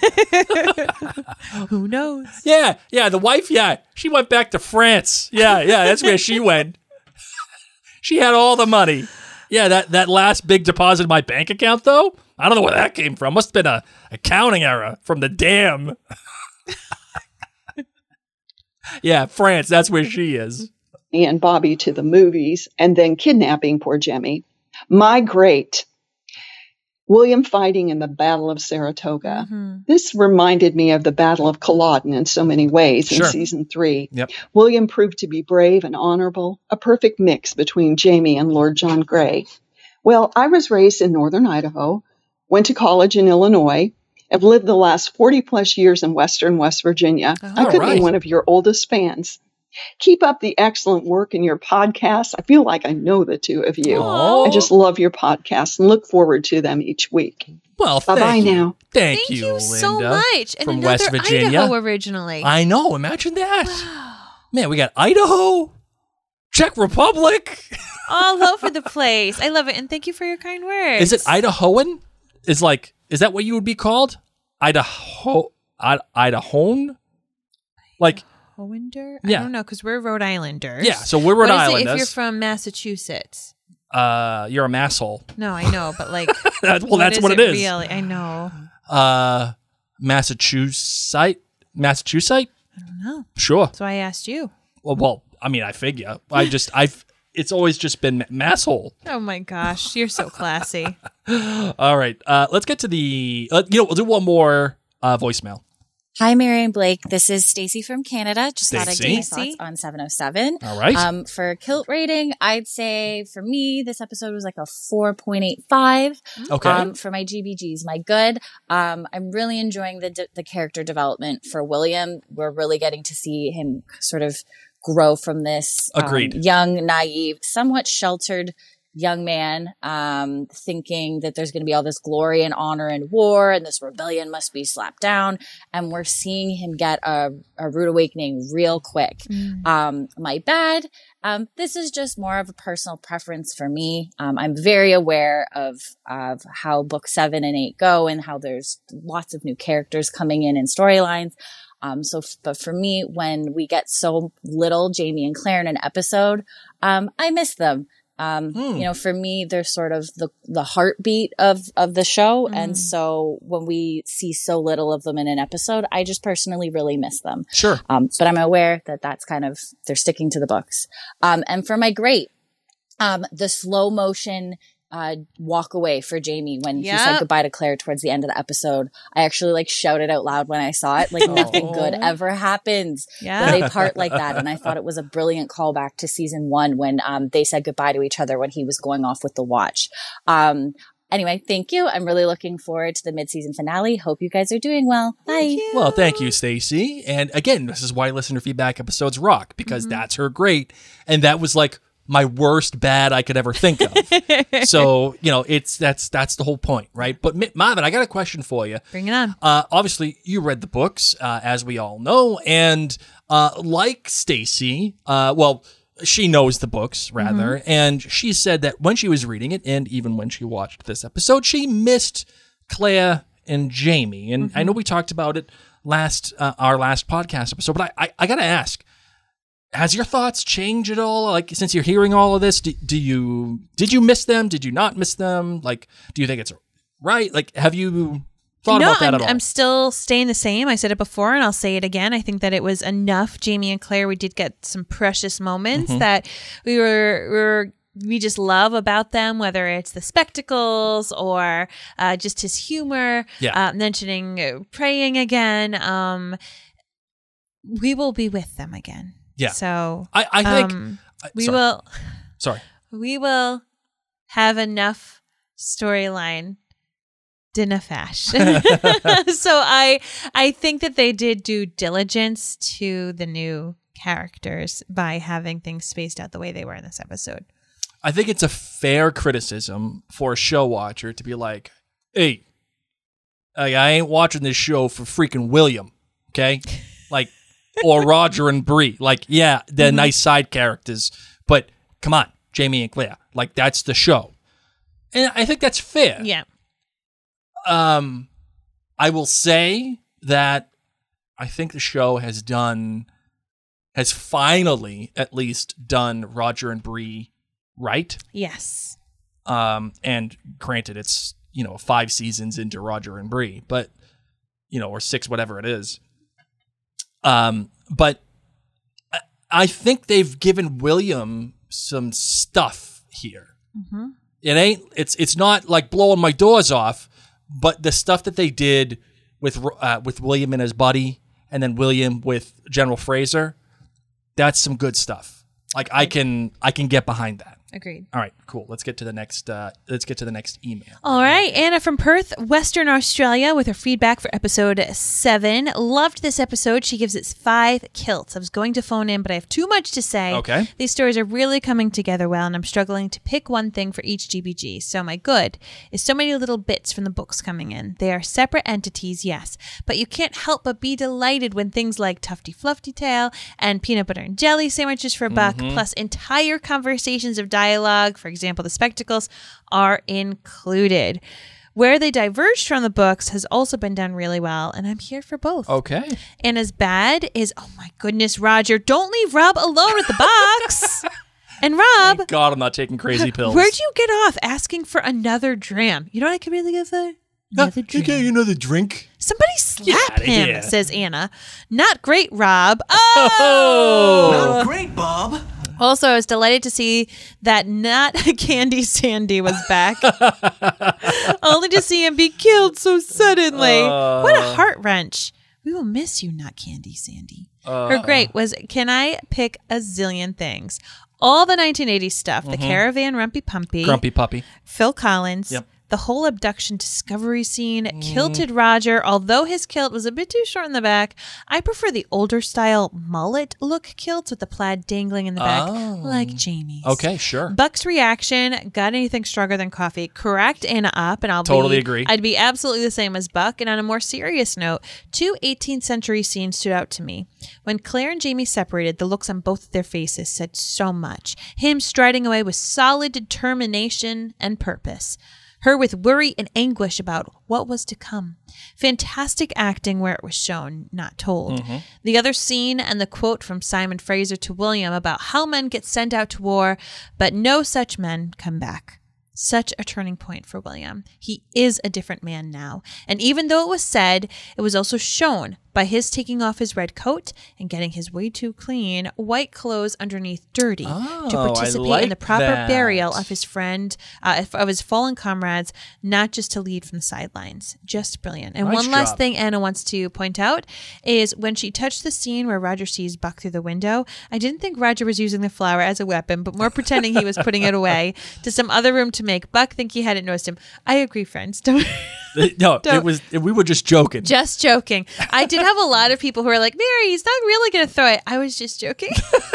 Who knows? Yeah, yeah, the wife, yeah. She went back to France. Yeah, yeah, that's where she went. She had all the money. Yeah, that, that last big deposit in my bank account, though, I don't know where that came from. Must have been a accounting error from the dam. Yeah, France, that's where she is. And Bobby to the movies, and then kidnapping poor Jemmy. My great. William fighting in the Battle of Saratoga. Mm-hmm. This reminded me of the Battle of Culloden in so many ways Sure. in season three. Yep. William proved to be brave and honorable, a perfect mix between Jamie and Lord John Grey. Well, I was raised in northern Idaho, went to college in Illinois, I've lived the last forty plus years in Western West Virginia. Oh, I could right. be one of your oldest fans. Keep up the excellent work in your podcast. I feel like I know the two of you. Oh. I just love your podcast and look forward to them each week. Well, Bye-bye thank you. now. Thank, Thank you, you Linda, so much. And from another West Virginia. Idaho originally. I know. Imagine that. Man, we got Idaho, Czech Republic. All over the place. I love it. And thank you for your kind words. Is it Idahoan? Is like, is that what you would be called? Idaho, I, Idahoan? Like, Idahoander? Yeah. I don't know, because we're Rhode Islanders. Yeah, so we're Rhode What is it Islanders. if you're from Massachusetts? uh, you're a masshole. No, I know, but like, That- well, that's what it is. Really? I know. Uh, Massachusetts? Massachusetts? I don't know. Sure. So I asked you. Well, well, I mean, I figure. I just, I've, it's always just been masshole. Oh my gosh, you're so classy. All right. Uh, let's get to the, uh, you know, we'll do one more uh, voicemail. Hi, Mary and Blake. This is Stacy from Canada. Just thought I'd Stacey. get my thoughts on seven oh seven. All right. Um, for kilt rating, I'd say for me, this episode was like a four point eight five. Okay. Um, for my G B Gs, my good. Um, I'm really enjoying the, the character development for William. We're really getting to see him sort of grow from this um, Agreed. young, naive, somewhat sheltered young man, um, thinking that there's going to be all this glory and honor and war and this rebellion must be slapped down. And we're seeing him get a, a rude awakening real quick. Mm. Um, my bad. Um, this is just more of a personal preference for me. Um, I'm very aware of, of how book seven and eight go and how there's lots of new characters coming in and storylines. Um, so, f- but for me, when we get so little Jamie and Claire in an episode, um, I miss them. Um, you know, for me, they're sort of the, the heartbeat of, of the show. Mm. And so when we see so little of them in an episode, I just personally really miss them. Sure. Um, but I'm aware that that's kind of, they're sticking to the books. Um, and for my great, um, the slow motion, uh, walk away for Jamie when he said Yep. goodbye to Claire towards the end of the episode. I actually like shouted out loud when I saw it, like nothing good ever happens Yeah. when they part like that. And I thought it was a brilliant callback to season one when, um, they said goodbye to each other when he was going off with the watch. Um, anyway, thank you. I'm really looking forward to the mid-season finale. Hope you guys are doing well. Bye. Well, thank you, Stacy. And again, this is why listener feedback episodes rock, because Mm-hmm. that's her great. And that was like my worst bad I could ever think of. So, you know, it's that's that's the whole point, right? But Mi- Marvin, I got a question for you. Bring it on. Uh, obviously, you read the books, uh, as we all know, and uh, like Stacy, uh, well, she knows the books rather, and she said that when she was reading it, and even when she watched this episode, she missed Claire and Jamie. And I know we talked about it last uh, our last podcast episode, but I I, I got to ask. Has your thoughts changed at all? Like, since you're hearing all of this, do, do you did you miss them? Did you not miss them? Like, do you think it's right? Like, have you thought no, about that I'm, at all? I'm still staying the same. I said it before and I'll say it again. I think that it was enough. Jamie and Claire, we did get some precious moments Mhm. that we were, we were we just love about them, whether it's the spectacles or uh, just his humor, Yeah. uh, mentioning uh, praying again. Um, we will be with them again. Yeah. So I, I think um, I- we sorry. will Sorry. we will have enough storyline dinafash. So I I think that they did due diligence to the new characters by having things spaced out the way they were in this episode. I think it's a fair criticism for a show watcher to be like, "Hey, I I ain't watching this show for freaking William, okay? Like, or Roger and Bree. Like, yeah, they're Mhm. nice side characters, but come on, Jamie and Claire. Like, that's the show." And I think that's fair. Yeah. Um, I will say that I think the show has done, has finally at least done Roger and Bree right. Yes. Um, and granted, it's, you know, five seasons into Roger and Bree, but, you know, or six, whatever it is. Um, but I, I think they've given William some stuff here. Mm-hmm. It ain't, it's, it's not like blowing my doors off, but the stuff that they did with, uh, with William and his buddy, and then William with General Fraser, that's some good stuff. Like, I can, I can get behind that. Agreed. All right, cool. Let's get to the next. Uh, let's get to the next email. All right, Anna from Perth, Western Australia, with her feedback for episode seven. Loved this episode. She gives it five kilts. I was going to phone in, but I have too much to say. Okay. These stories are really coming together well, and I'm struggling to pick one thing for each G B G. So my good is so many little bits from the books coming in. They are separate entities, yes, but you can't help but be delighted when things like Tufty Fluffy Tail and peanut butter and jelly sandwiches for a buck, Mhm. plus entire conversations of dialogue, for example, the spectacles, are included. Where they diverged from the books has also been done really well, and I'm here for both. Okay. And as bad is, oh my goodness, Roger, don't leave Rob alone with the box. And Rob, Thank God, I'm not taking crazy pills. where'd you get off asking for another dram? You know what I could really go for? Another Did you get another drink? Somebody slap outta him, here. says Anna. Not great, Rob. Oh! Not great, Bob. Also, I was delighted to see that not Candy Sandy was back. Only to see him be killed so suddenly. Uh. What a heart wrench. We will miss you, not Candy Sandy. Uh. Her great was, can I pick a zillion things? All the nineteen eighties stuff, The Mhm. Caravan Rumpy Pumpy. Grumpy puppy. Phil Collins. Yep. The whole abduction discovery scene, kilted Roger, although his kilt was a bit too short in the back. I prefer the older style mullet look kilts with the plaid dangling in the back, Oh. like Jamie's. Okay, sure. Buck's reaction, got anything stronger than coffee, cracked Anna up, and I'll Totally be, agree. I'd be absolutely the same as Buck. And on a more serious note, two eighteenth century scenes stood out to me. When Claire and Jamie separated, the looks on both of their faces said so much. Him striding away with solid determination and purpose. Her with worry and anguish about what was to come. Fantastic acting where it was shown, not told. Mhm. The other scene and the quote from Simon Fraser to William about how men get sent out to war, but no such men come back. Such a turning point for William. He is a different man now. And even though it was said, it was also shown by his taking off his red coat and getting his way too clean white clothes underneath dirty to Oh, I participate in like the proper that. burial of his friend, uh, of his fallen comrades, not just to lead from the sidelines. Just brilliant. And Nice one last job. thing Anna wants to point out is when she touched the scene where Roger sees Buck through the window, I didn't think Roger was using the flower as a weapon, but more pretending he was putting it away to some other room to make Buck think he hadn't noticed him. I agree, friends. Don't. No, Don't- it was. We were just joking. Just joking. I did have a lot of people who were like, Mary, he's not really going to throw it. I was just joking.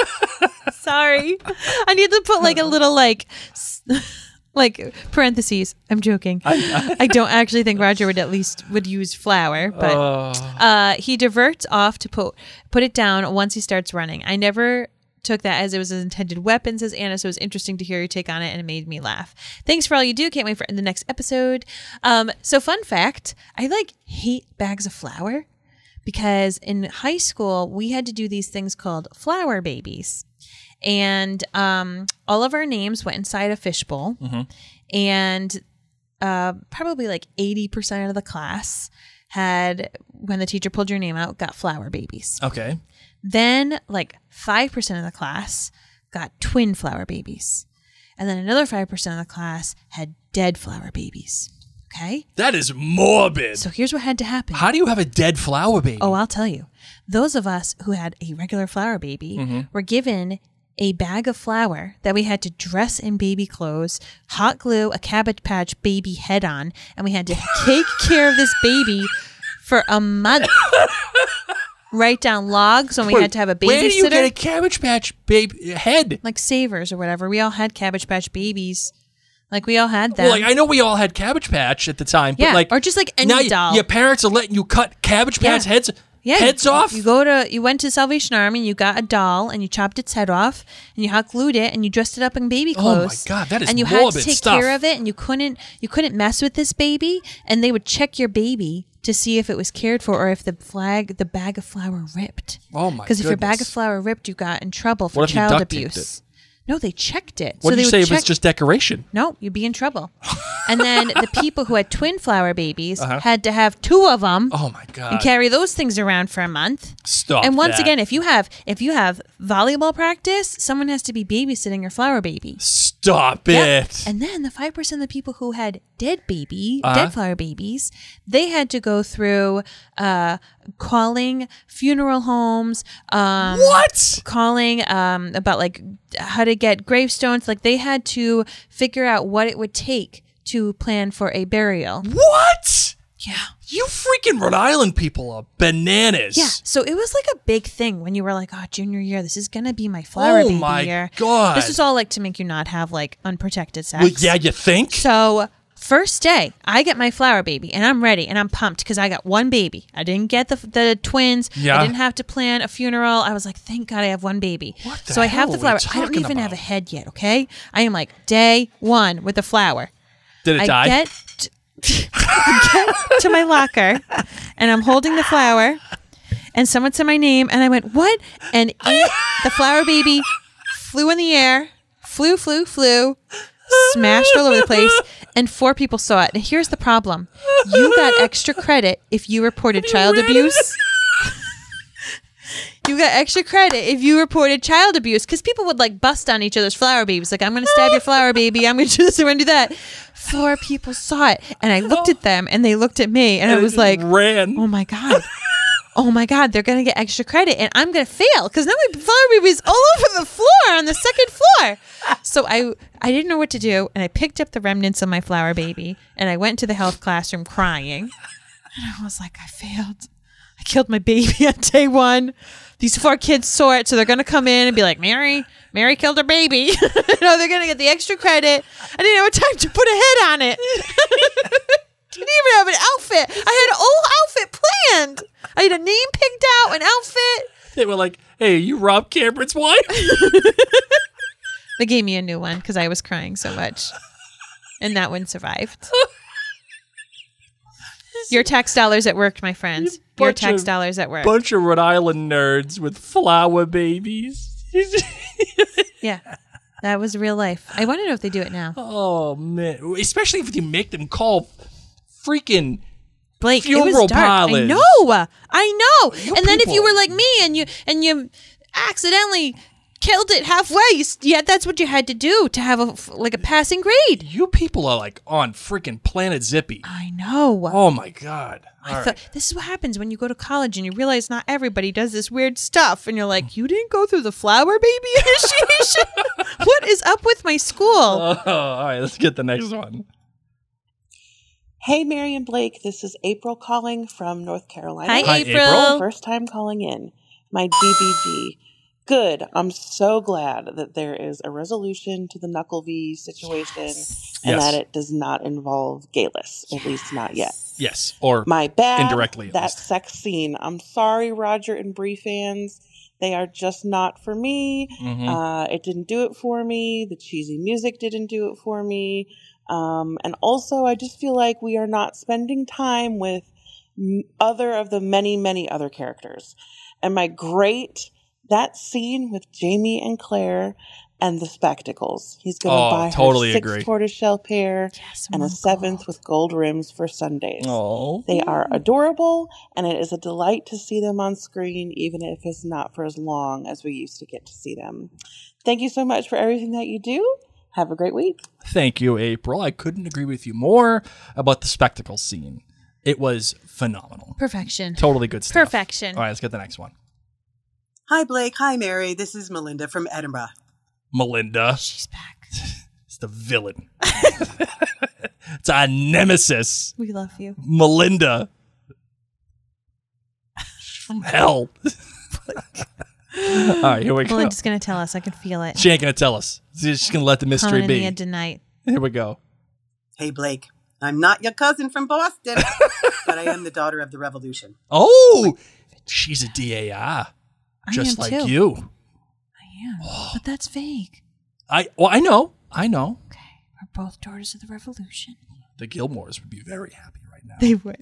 Sorry. I need to put like a little like s- like parentheses. I'm joking. I- I don't actually think Roger would at least would use flour, but Oh. uh, he diverts off to put put it down once he starts running. I never took that as it was his intended weapon, says Anna, so it was interesting to hear your take on it, and it made me laugh. Thanks for all you do. Can't wait for the next episode. Um, so fun fact, I like hate bags of flour because in high school we had to do these things called flour babies. And um, all of our names went inside a fishbowl, Mhm. and uh, probably like eighty percent of the class had, when the teacher pulled your name out, got flour babies. Okay. Then like five percent of the class got twin flower babies. And then another five percent of the class had dead flower babies. Okay? That is morbid. So here's what had to happen. How do you have a dead flower baby? Oh, I'll tell you. Those of us who had a regular flower baby Mhm. were given a bag of flour that we had to dress in baby clothes, hot glue a Cabbage Patch baby head on, and we had to take care of this baby for a month. Write down logs when we Wait, had to have a babysitter. Where do you get a Cabbage Patch baby head? Like Savers or whatever. We all had Cabbage Patch babies. Like we all had them. Well, like I know we all had Cabbage Patch at the time, Yeah, but like or just like any now y- doll. your parents are letting you cut Cabbage Patch Yeah. heads Yeah, heads you, off. You go to you went to Salvation Army and you got a doll and you chopped its head off and you hot glued it and you dressed it up in baby Oh my clothes. God, that is and you had to morbid take stuff. care of it and you couldn't you couldn't mess with this baby and they would check your baby to see if it was cared for or if the flag the bag of flour ripped. Oh my Because if your bag goodness. of flour ripped, you got in trouble for What if you child duct taped abuse. No, they checked it. What so did they you would say if check, it's just decoration? No, you'd be in trouble. And then the people who had twin flower babies Uh-huh. had to have two of them. Oh my god! And carry those things around for a month. Stop. And once that. again, if you have if you have volleyball practice, someone has to be babysitting your flower baby. Stop Yep. it. And then the five percent of the people who had dead baby, Uh-huh. dead flower babies, they had to go through uh, calling funeral homes. Um, what? Calling um, about like how to get gravestones. Like they had to figure out what it would take to plan for a burial. What? Yeah. You freaking Rhode Island people are bananas. Yeah, so it was like a big thing when you were like, oh, junior year, this is going to be my flower Oh baby my year. God. This is all like to make you not have like unprotected sex. Well, yeah, you think? So first day, I get my flower baby and I'm ready and I'm pumped because I got one baby. I didn't get the the twins. Yeah. I didn't have to plan a funeral. I was like, thank God I have one baby. What the so I have hell the are flower. we I don't talking even about? have a head yet, okay? I am like day one with the flower. Did it I die? Get t- I get to my locker and I'm holding the flower and someone said my name and I went, what? And it, the flower baby flew in the air, flew, flew, flew, smashed all over the place, and four people saw it. And here's the problem. You got extra credit if you reported child abuse. You got extra credit if you reported child abuse because people would like bust on each other's flower babies. Like, I'm going to stab your flower baby. I'm going to do this. I'm going to do that. Four people saw it. And I looked at them and they looked at me and I was like, ran. Oh my God. Oh my God. They're going to get extra credit and I'm going to fail because now my flower baby's all over the floor on the second floor. So I, I didn't know what to do. And I picked up the remnants of my flower baby and I went to the health classroom crying. And I was like, I failed. I killed my baby on day one. These four kids saw it, so they're going to come in and be like, Mary, Mary killed her baby. You know, they're going to get the extra credit. I didn't have time to put a head on it. Didn't even have an outfit. I had a whole outfit planned. I had a name picked out, an outfit. They were like, hey, you Rob Cameron's wife? They gave me a new one because I was crying so much. And that one survived. Your tax dollars at work, my friends. Your Bunch tax of- dollars at work. Bunch of Rhode Island nerds with flower babies. Yeah, that was real life. I want to know if they do it now. Oh, man. Especially if you make them call freaking Blake, funeral it was dark. parlors. I know. I know. You and then if you people- were like me and you and you accidentally killed it halfway, you, s- yeah, that's what you had to do to have a f- like a passing grade. You people are like on freaking Planet Zippy. I know. Oh, my God. I All thought right. this is what happens when you go to college and you realize not everybody does this weird stuff, and you're like, you didn't go through the flower baby initiation. What is up with my school? Oh, all right, let's get the next one. Hey, Mary and Blake, this is April calling from North Carolina. Hi, Hi, April. April. First time calling in. My D B G. Good. I'm so glad that there is a resolution to the Knuckle V situation and Yes. that it does not involve Galus, at least not yet. Yes, or My bad. indirectly, at That least. sex scene. I'm sorry, Roger and Bree fans. They are just not for me. Mhm. Uh, it didn't do it for me. The cheesy music didn't do it for me. Um, and also, I just feel like we are not spending time with m- other of the many, many other characters. And my great, that scene with Jamie and Claire and the spectacles. He's going to Oh, buy totally her six agree. tortoiseshell pair Yes, and a Mom, seventh gold. with gold rims for Sundays. Oh. They are adorable, and it is a delight to see them on screen, even if it's not for as long as we used to get to see them. Thank you so much for everything that you do. Have a great week. Thank you, April. I couldn't agree with you more about the spectacle scene. It was phenomenal. Perfection. Totally good stuff. Perfection. All right, let's get the next one. Hi, Blake. Hi, Mary. This is Melinda from Edinburgh. Melinda. She's back. It's the villain. It's our nemesis. We love you. Melinda. She's from hell. All right, here we go. Melinda's going to tell us. I can feel it. She ain't going to tell us. She's just going to let the mystery Coming in the be. end tonight. Here we go. Hey, Blake. I'm not your cousin from Boston, but I am the daughter of the Revolution. Oh, she's a D A I. I Just am like too. you. I am. But that's fake. I well, I know. I know. We're both daughters of the Revolution. The Gilmores would be very happy right now. They would.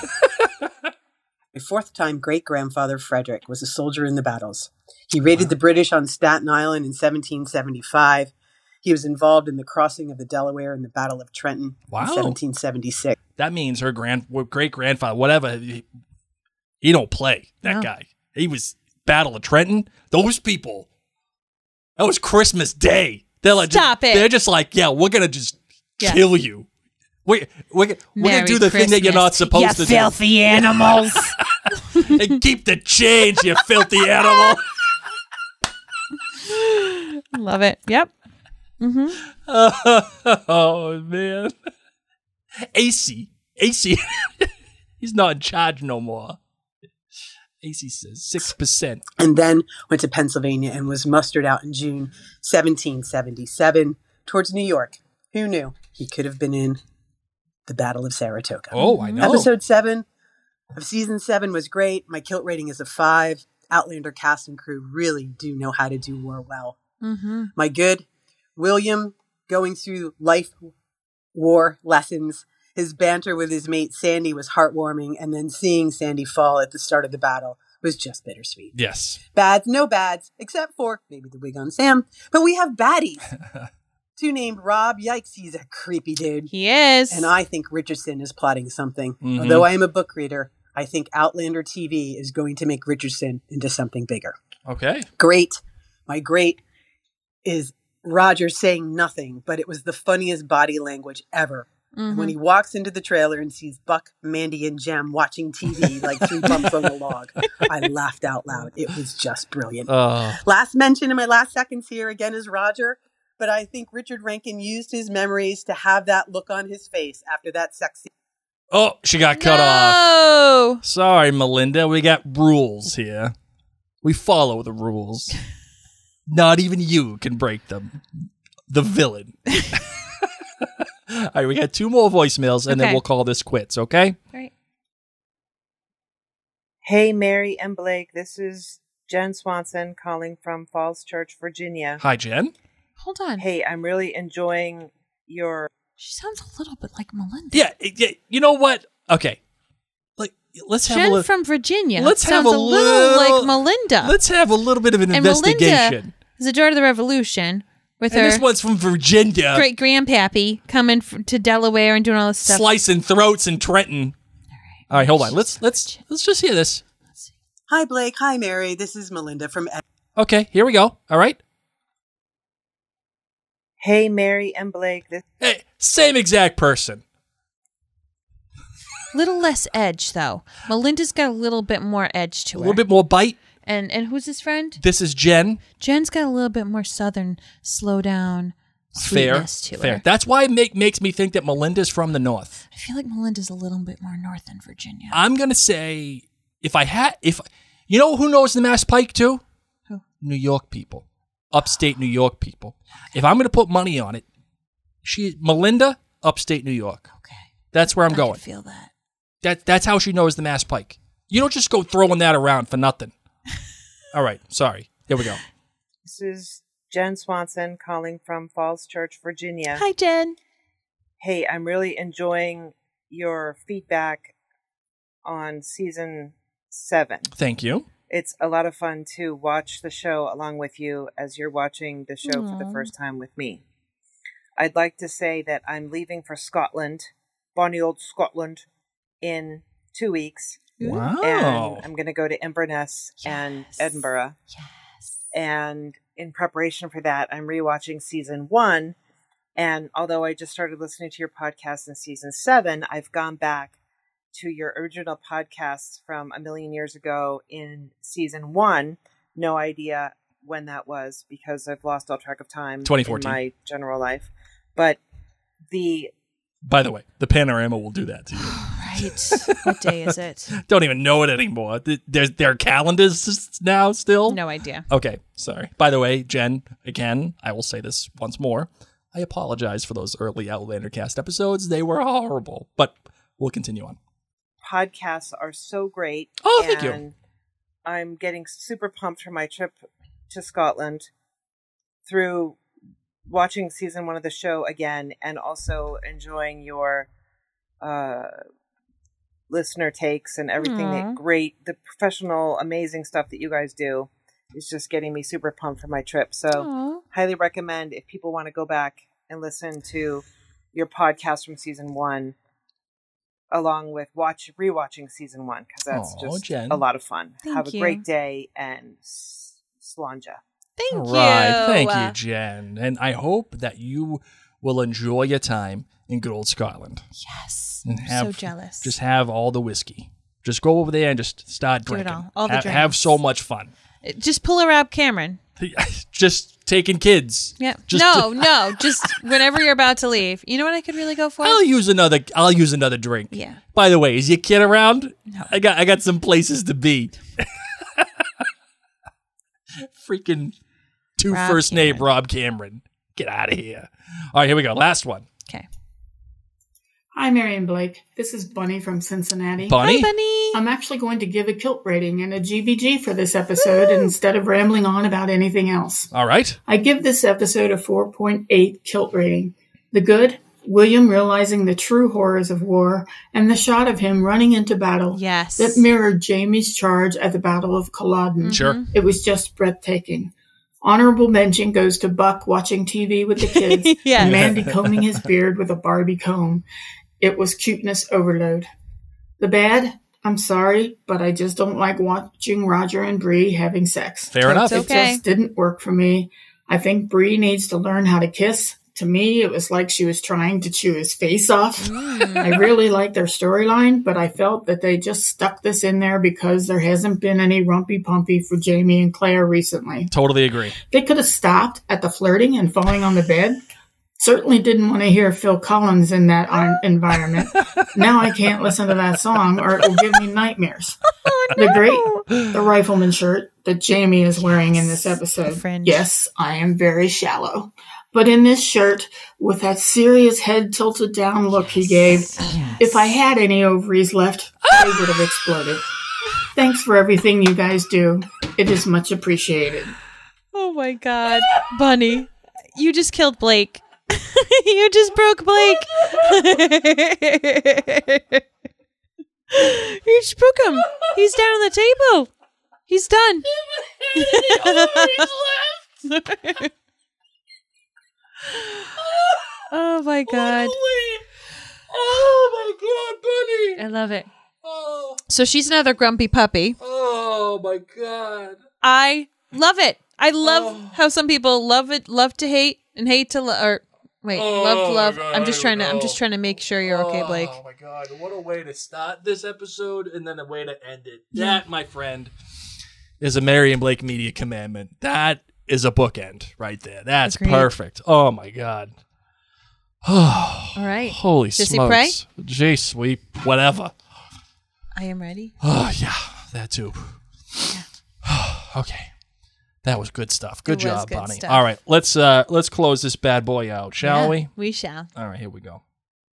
My fourth time great grandfather, Frederick, was a soldier in the battles. He raided the British on Staten Island in seventeen seventy-five. He was involved in the crossing of the Delaware and the Battle of Trenton Wow. in seventeen seventy-six. That means her grand great grandfather, whatever, he, he don't play. That No. guy. He was Battle of Trenton. Those people. That was Christmas Day. They're like, Stop it. They're just like, yeah, we're gonna just Yeah. kill you. We we're, we're Merry gonna do the thing that you're not Christmas, supposed you to filthy do. animals. And keep the change, you filthy animal. Love it. Yep. Mm-hmm. Oh man, A C, A C, he's not in charge no more. A C says six percent. And then went to Pennsylvania and was mustered out in June seventeen seventy-seven towards New York. Who knew he could have been in the Battle of Saratoga? Oh, I know. Episode seven of season seven was great. My kilt rating is a five. Outlander cast and crew really do know how to do war well. Mm-hmm. My good, William going through life war lessons. His banter with his mate Sandy was heartwarming, and then seeing Sandy fall at the start of the battle was just bittersweet. Yes. Bads, no bads, except for maybe the wig on Sam. But we have baddies. Two named Rob. Yikes, he's a creepy dude. He is. And I think Richardson is plotting something. Mhm. Although I am a book reader, I think Outlander T V is going to make Richardson into something bigger. Okay. Great. My great is Roger saying nothing, but it was the funniest body language ever. And when he walks into the trailer and sees Buck, Mandy, and Jem watching T V like three bumps on a log, I laughed out loud. It was just brilliant. Oh. Last mention in my last seconds here again is Roger, but I think Richard Rankin used his memories to have that look on his face after that sex scene. Oh, she got cut No. off. Sorry, Melinda. We got rules here. We follow the rules. Not even you can break them. The villain. All right, we got two more voicemails, and then Okay. we'll call this quits, okay? Right. Hey, Mary and Blake. This is Jen Swanson calling from Falls Church, Virginia. Hi, Jen. Hold on. Hey, I'm really enjoying your. She sounds a little bit like Melinda. Yeah, yeah. You know what? Okay. Like, let's have Jen a little. from Virginia. Let's sounds have a a little, little- like Melinda. Let's have a little bit of an and investigation. Melinda is the daughter of the Revolution with And her this one's from Virginia. great grandpappy coming f- to Delaware and doing all this stuff. Slicing throats in Trenton. All right, hold on. Let's let's let's just hear this. Hi, Blake. Hi, Mary. This is Melinda from... Ed- Okay, here we go. All right. Hey, Mary and Blake. This. Hey, same exact person. Little less edge though. Melinda's got a little bit more edge to A her. little bit more bite. And and who's his friend? This is Jen. Jen's got a little bit more southern, slow down Fair. sweetness to Fair. her. That's why it make, makes me think that Melinda's from the north. I feel like Melinda's a little bit more north than Virginia. I'm gonna say if I had if you know who knows the Mass Pike too? Who? New York people. Upstate New York people. If I'm gonna put money on it, she Melinda, upstate New York. Okay. That's where I'm I going. can feel that. That that's how she knows the Mass Pike. You don't just go throwing that around for nothing. All right, sorry. Here we go. This is Jen Swanson calling from Falls Church, Virginia. Hi, Jen. Hey, I'm really enjoying your feedback on season seven. Thank you. It's a lot of fun to watch the show along with you as you're watching the show for the Aw. first time with me. I'd like to say that I'm leaving for Scotland, bonny old Scotland, in two weeks. Wow. And I'm going to go to Inverness and Edinburgh. Yes. And in preparation for that, I'm rewatching season one. And although I just started listening to your podcast in season seven, I've gone back to your original podcast from a million years ago in season one. No idea when that was because I've lost all track of time twenty in fourteen. my general life. But the By the way, the panorama will do that to you. Right. What day is it? Don't even know it anymore. Th- There's their calendars now still. No idea. Okay, sorry. By the way, Jen, again, I will say this once more. I apologize for those early Outlander cast episodes. They were horrible, but we'll continue on. podcasts are so great. Oh, thank you. And I'm getting super pumped for my trip to Scotland through watching season one of the show again and also enjoying your uh, listener takes and everything Aw. that great, the professional, amazing stuff that you guys do. is just getting me super pumped for my trip. So Aw. highly recommend if people want to go back and listen to your podcast from season one, along with watch rewatching season one, because that's Aw, just Jen. a lot of fun. Thank Have a you. great day and s- slanja. Thank All you. right. Thank you, Jen. And I hope that you will enjoy your time in good old Scotland. Yes. And I'm have, so jealous. Just have all the whiskey. Just go over there and just start Do it drinking. all. All the Ha- drinks. have so much fun. Just pull a Rob Cameron. Just taking kids. Yeah. Just no, to- no. Just whenever you're about to leave. You know what I could really go for? I'll use another. I'll use another drink. Yeah. By the way, is your kid around? No. I got. I got some places to be. Freaking two Rob first name Cameron. Rob Cameron. Get out of here. All right, here we go. Last one. Okay. Hi, Marion Blake. This is Bunny from Cincinnati. Bunny? Hi, Bunny. I'm actually going to give a kilt rating and a G B G for this episode instead of rambling on about anything else. All right. I give this episode a four point eight kilt rating. The good, William realizing the true horrors of war, and the shot of him running into battle Yes. that mirrored Jamie's charge at the Battle of Culloden. Sure. It was just breathtaking. Honorable mention goes to Buck watching T V with the kids Yes. and Mandy combing his beard with a Barbie comb. It was cuteness overload. The bad, I'm sorry, but I just don't like watching Roger and Bree having sex. Fair enough. It okay. just didn't work for me. I think Bree needs to learn how to kiss. To me, it was like she was trying to chew his face off. I really liked their storyline, but I felt that they just stuck this in there because there hasn't been any rumpy pumpy for Jamie and Claire recently. Totally agree. They could have stopped at the flirting and falling on the bed. Certainly didn't want to hear Phil Collins in that on- environment. Now I can't listen to that song or it will give me nightmares. The great, the rifleman shirt that Jamie is wearing in this episode. fringe. Yes, I am very shallow. But in this shirt, with that serious head tilted down look he gave, if I had any ovaries left, they would have exploded. Thanks for everything you guys do. It is much appreciated. Oh my God. Bunny. You just killed Blake. You just broke Blake. You just broke him. He's down on the table. He's done. Oh my God. Oh my God, Bunny. I love it. So she's another grumpy puppy. Oh my God. I love it. I love how some people love it, love to hate, and hate to love. Or wait, Oh love to my love. God, I'm just I trying to. I'm know. just trying to make sure you're okay, Blake. Oh my God. What a way to start this episode and then a way to end it. Yeah. That, my friend, is a Mary and Blake media commandment. That is a bookend right there. That's Agreed. perfect. Oh my God. Oh, All right. holy Jesse smokes. J sweep, whatever. I am ready. Oh yeah, that too. Okay. That was good stuff. Good It was job, good Bonnie. stuff. All right, let's uh let's close this bad boy out, shall Yeah, we? We shall. All right, here we go.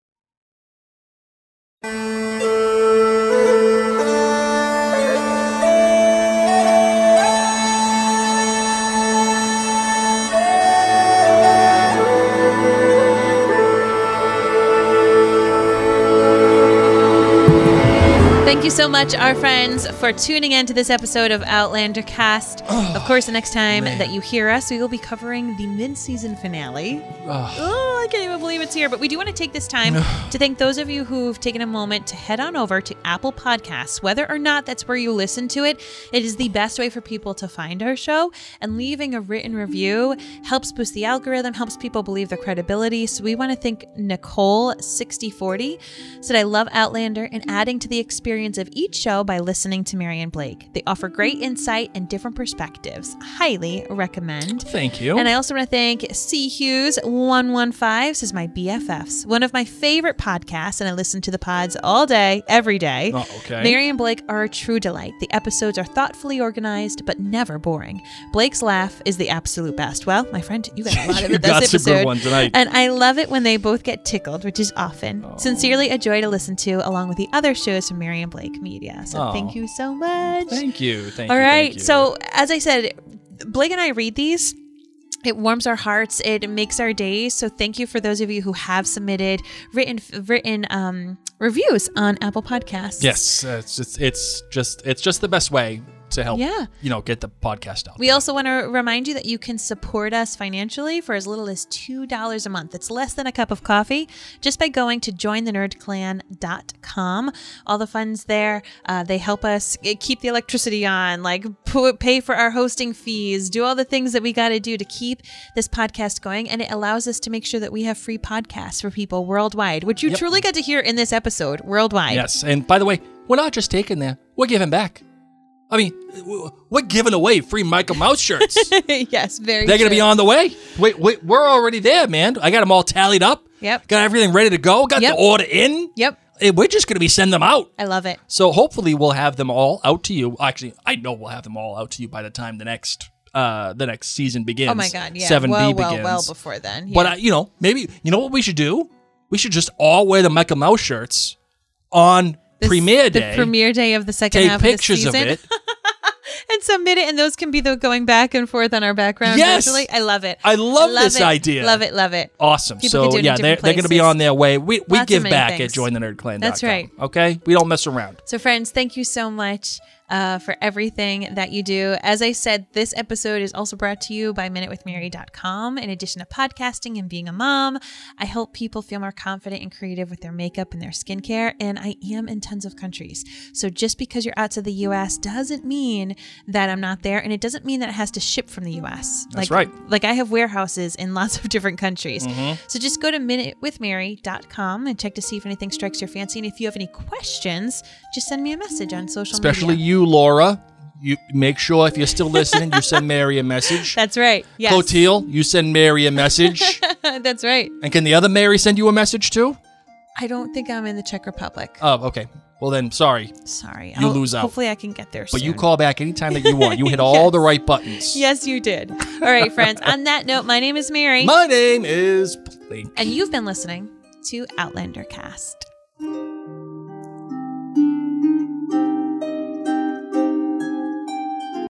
Thank you so much, our friends, for tuning in to this episode of Outlander Cast. of course, the next time man. that you hear us, we will be covering the mid-season finale. Ugh. Oh, I can't even believe it's here. But we do want to take this time to thank those of you who've taken a moment to head on over to Apple Podcasts. Whether or not that's where you listen to it, it is the best way for people to find our show. And leaving a written review helps boost the algorithm, helps people believe their credibility. So we want to thank Nicole sixty forty, said, I love Outlander and adding to the experience of each show by listening to Marion Blake. They offer great insight and different perspectives. Highly recommend. Thank you. And I also want to thank C Hughes one one five, says my B F Fs. One of my favorite podcasts, and I listen to the pods all day, every day. Oh, okay. Mary and Blake are a true delight. The episodes are thoughtfully organized, but never boring. Blake's laugh is the absolute best. Well, my friend, you got a lot of You it this got some episode. good ones tonight. And I love it when they both get tickled, which is often. Oh. Sincerely a joy to listen to, along with the other shows from Mary and Blake Media. So Oh. thank you so much. Thank you. Thank All you. right. thank you. So, as I said, Blake and I read these. It warms our hearts. It makes our days. So, thank you for those of you who have submitted written written um, reviews on Apple Podcasts. Yes, uh, it's just it's just it's just the best way to help, Yeah. you know, get the podcast out. We also want to remind you that you can support us financially for as little as two dollars a month. It's less than a cup of coffee just by going to join the nerd clan dot com. All the funds there, uh, they help us keep the electricity on, like pay for our hosting fees, do all the things that we got to do to keep this podcast going. And it allows us to make sure that we have free podcasts for people worldwide, which you Yep. truly got to hear in this episode worldwide. Yes. And by the way, we're not just taking there, we're giving back. I mean, we're giving away free Michael Mouse shirts. Yes, very They're going to true. be on the way. Wait, wait, we're already there, man. I got them all tallied up. Yep. Got everything ready to go. Got Yep. the order in. Yep. And we're just going to be sending them out. I love it. So hopefully we'll have them all out to you. Actually, I know we'll have them all out to you by the time the next uh, the next season begins. Oh my God, yeah. seven B well, begins. well, well before then. But yeah. uh, you know, maybe you know what we should do? We should just all wear the Michael Mouse shirts on This- premiere the day. premiere day of the second Take half pictures of of the season. it. And submit it, and those can be the going back and forth on our background. Yes! Virtually. I love it. I love this it. idea. Love it, love it. Awesome. People can so do it in yeah, they're, different they're going to be places. on their way. We we Lots of give many back things. at join the nerd clan dot com. That's right. Okay, we don't mess around. So, friends, thank you so much uh, for everything that you do. As I said, this episode is also brought to you by minute with mary dot com. In addition to podcasting and being a mom, I help people feel more confident and creative with their makeup and their skincare, and I am in tons of countries. So just because you're outside the U S doesn't mean that I'm not there, and it doesn't mean that it has to ship from the U S. That's like, right. Like I have warehouses in lots of different countries. Mhm. So just go to minute with mary dot com and check to see if anything strikes your fancy. And if you have any questions, just send me a message on social Especially media. you, Laura. You make sure if you're still listening, you send Mary a message. That's right. Yes. Clotilde, you send Mary a message. That's right. And can the other Mary send you a message too? I don't think I'm in the Czech Republic. Oh, okay. Well then, sorry. Sorry. You I'll- lose out. Hopefully I can get there But soon. you call back anytime that you want. You hit all the right buttons. Yes, you did. All right, friends. On that note, my name is Mary. My name is Blake. And you've been listening to Outlander Cast.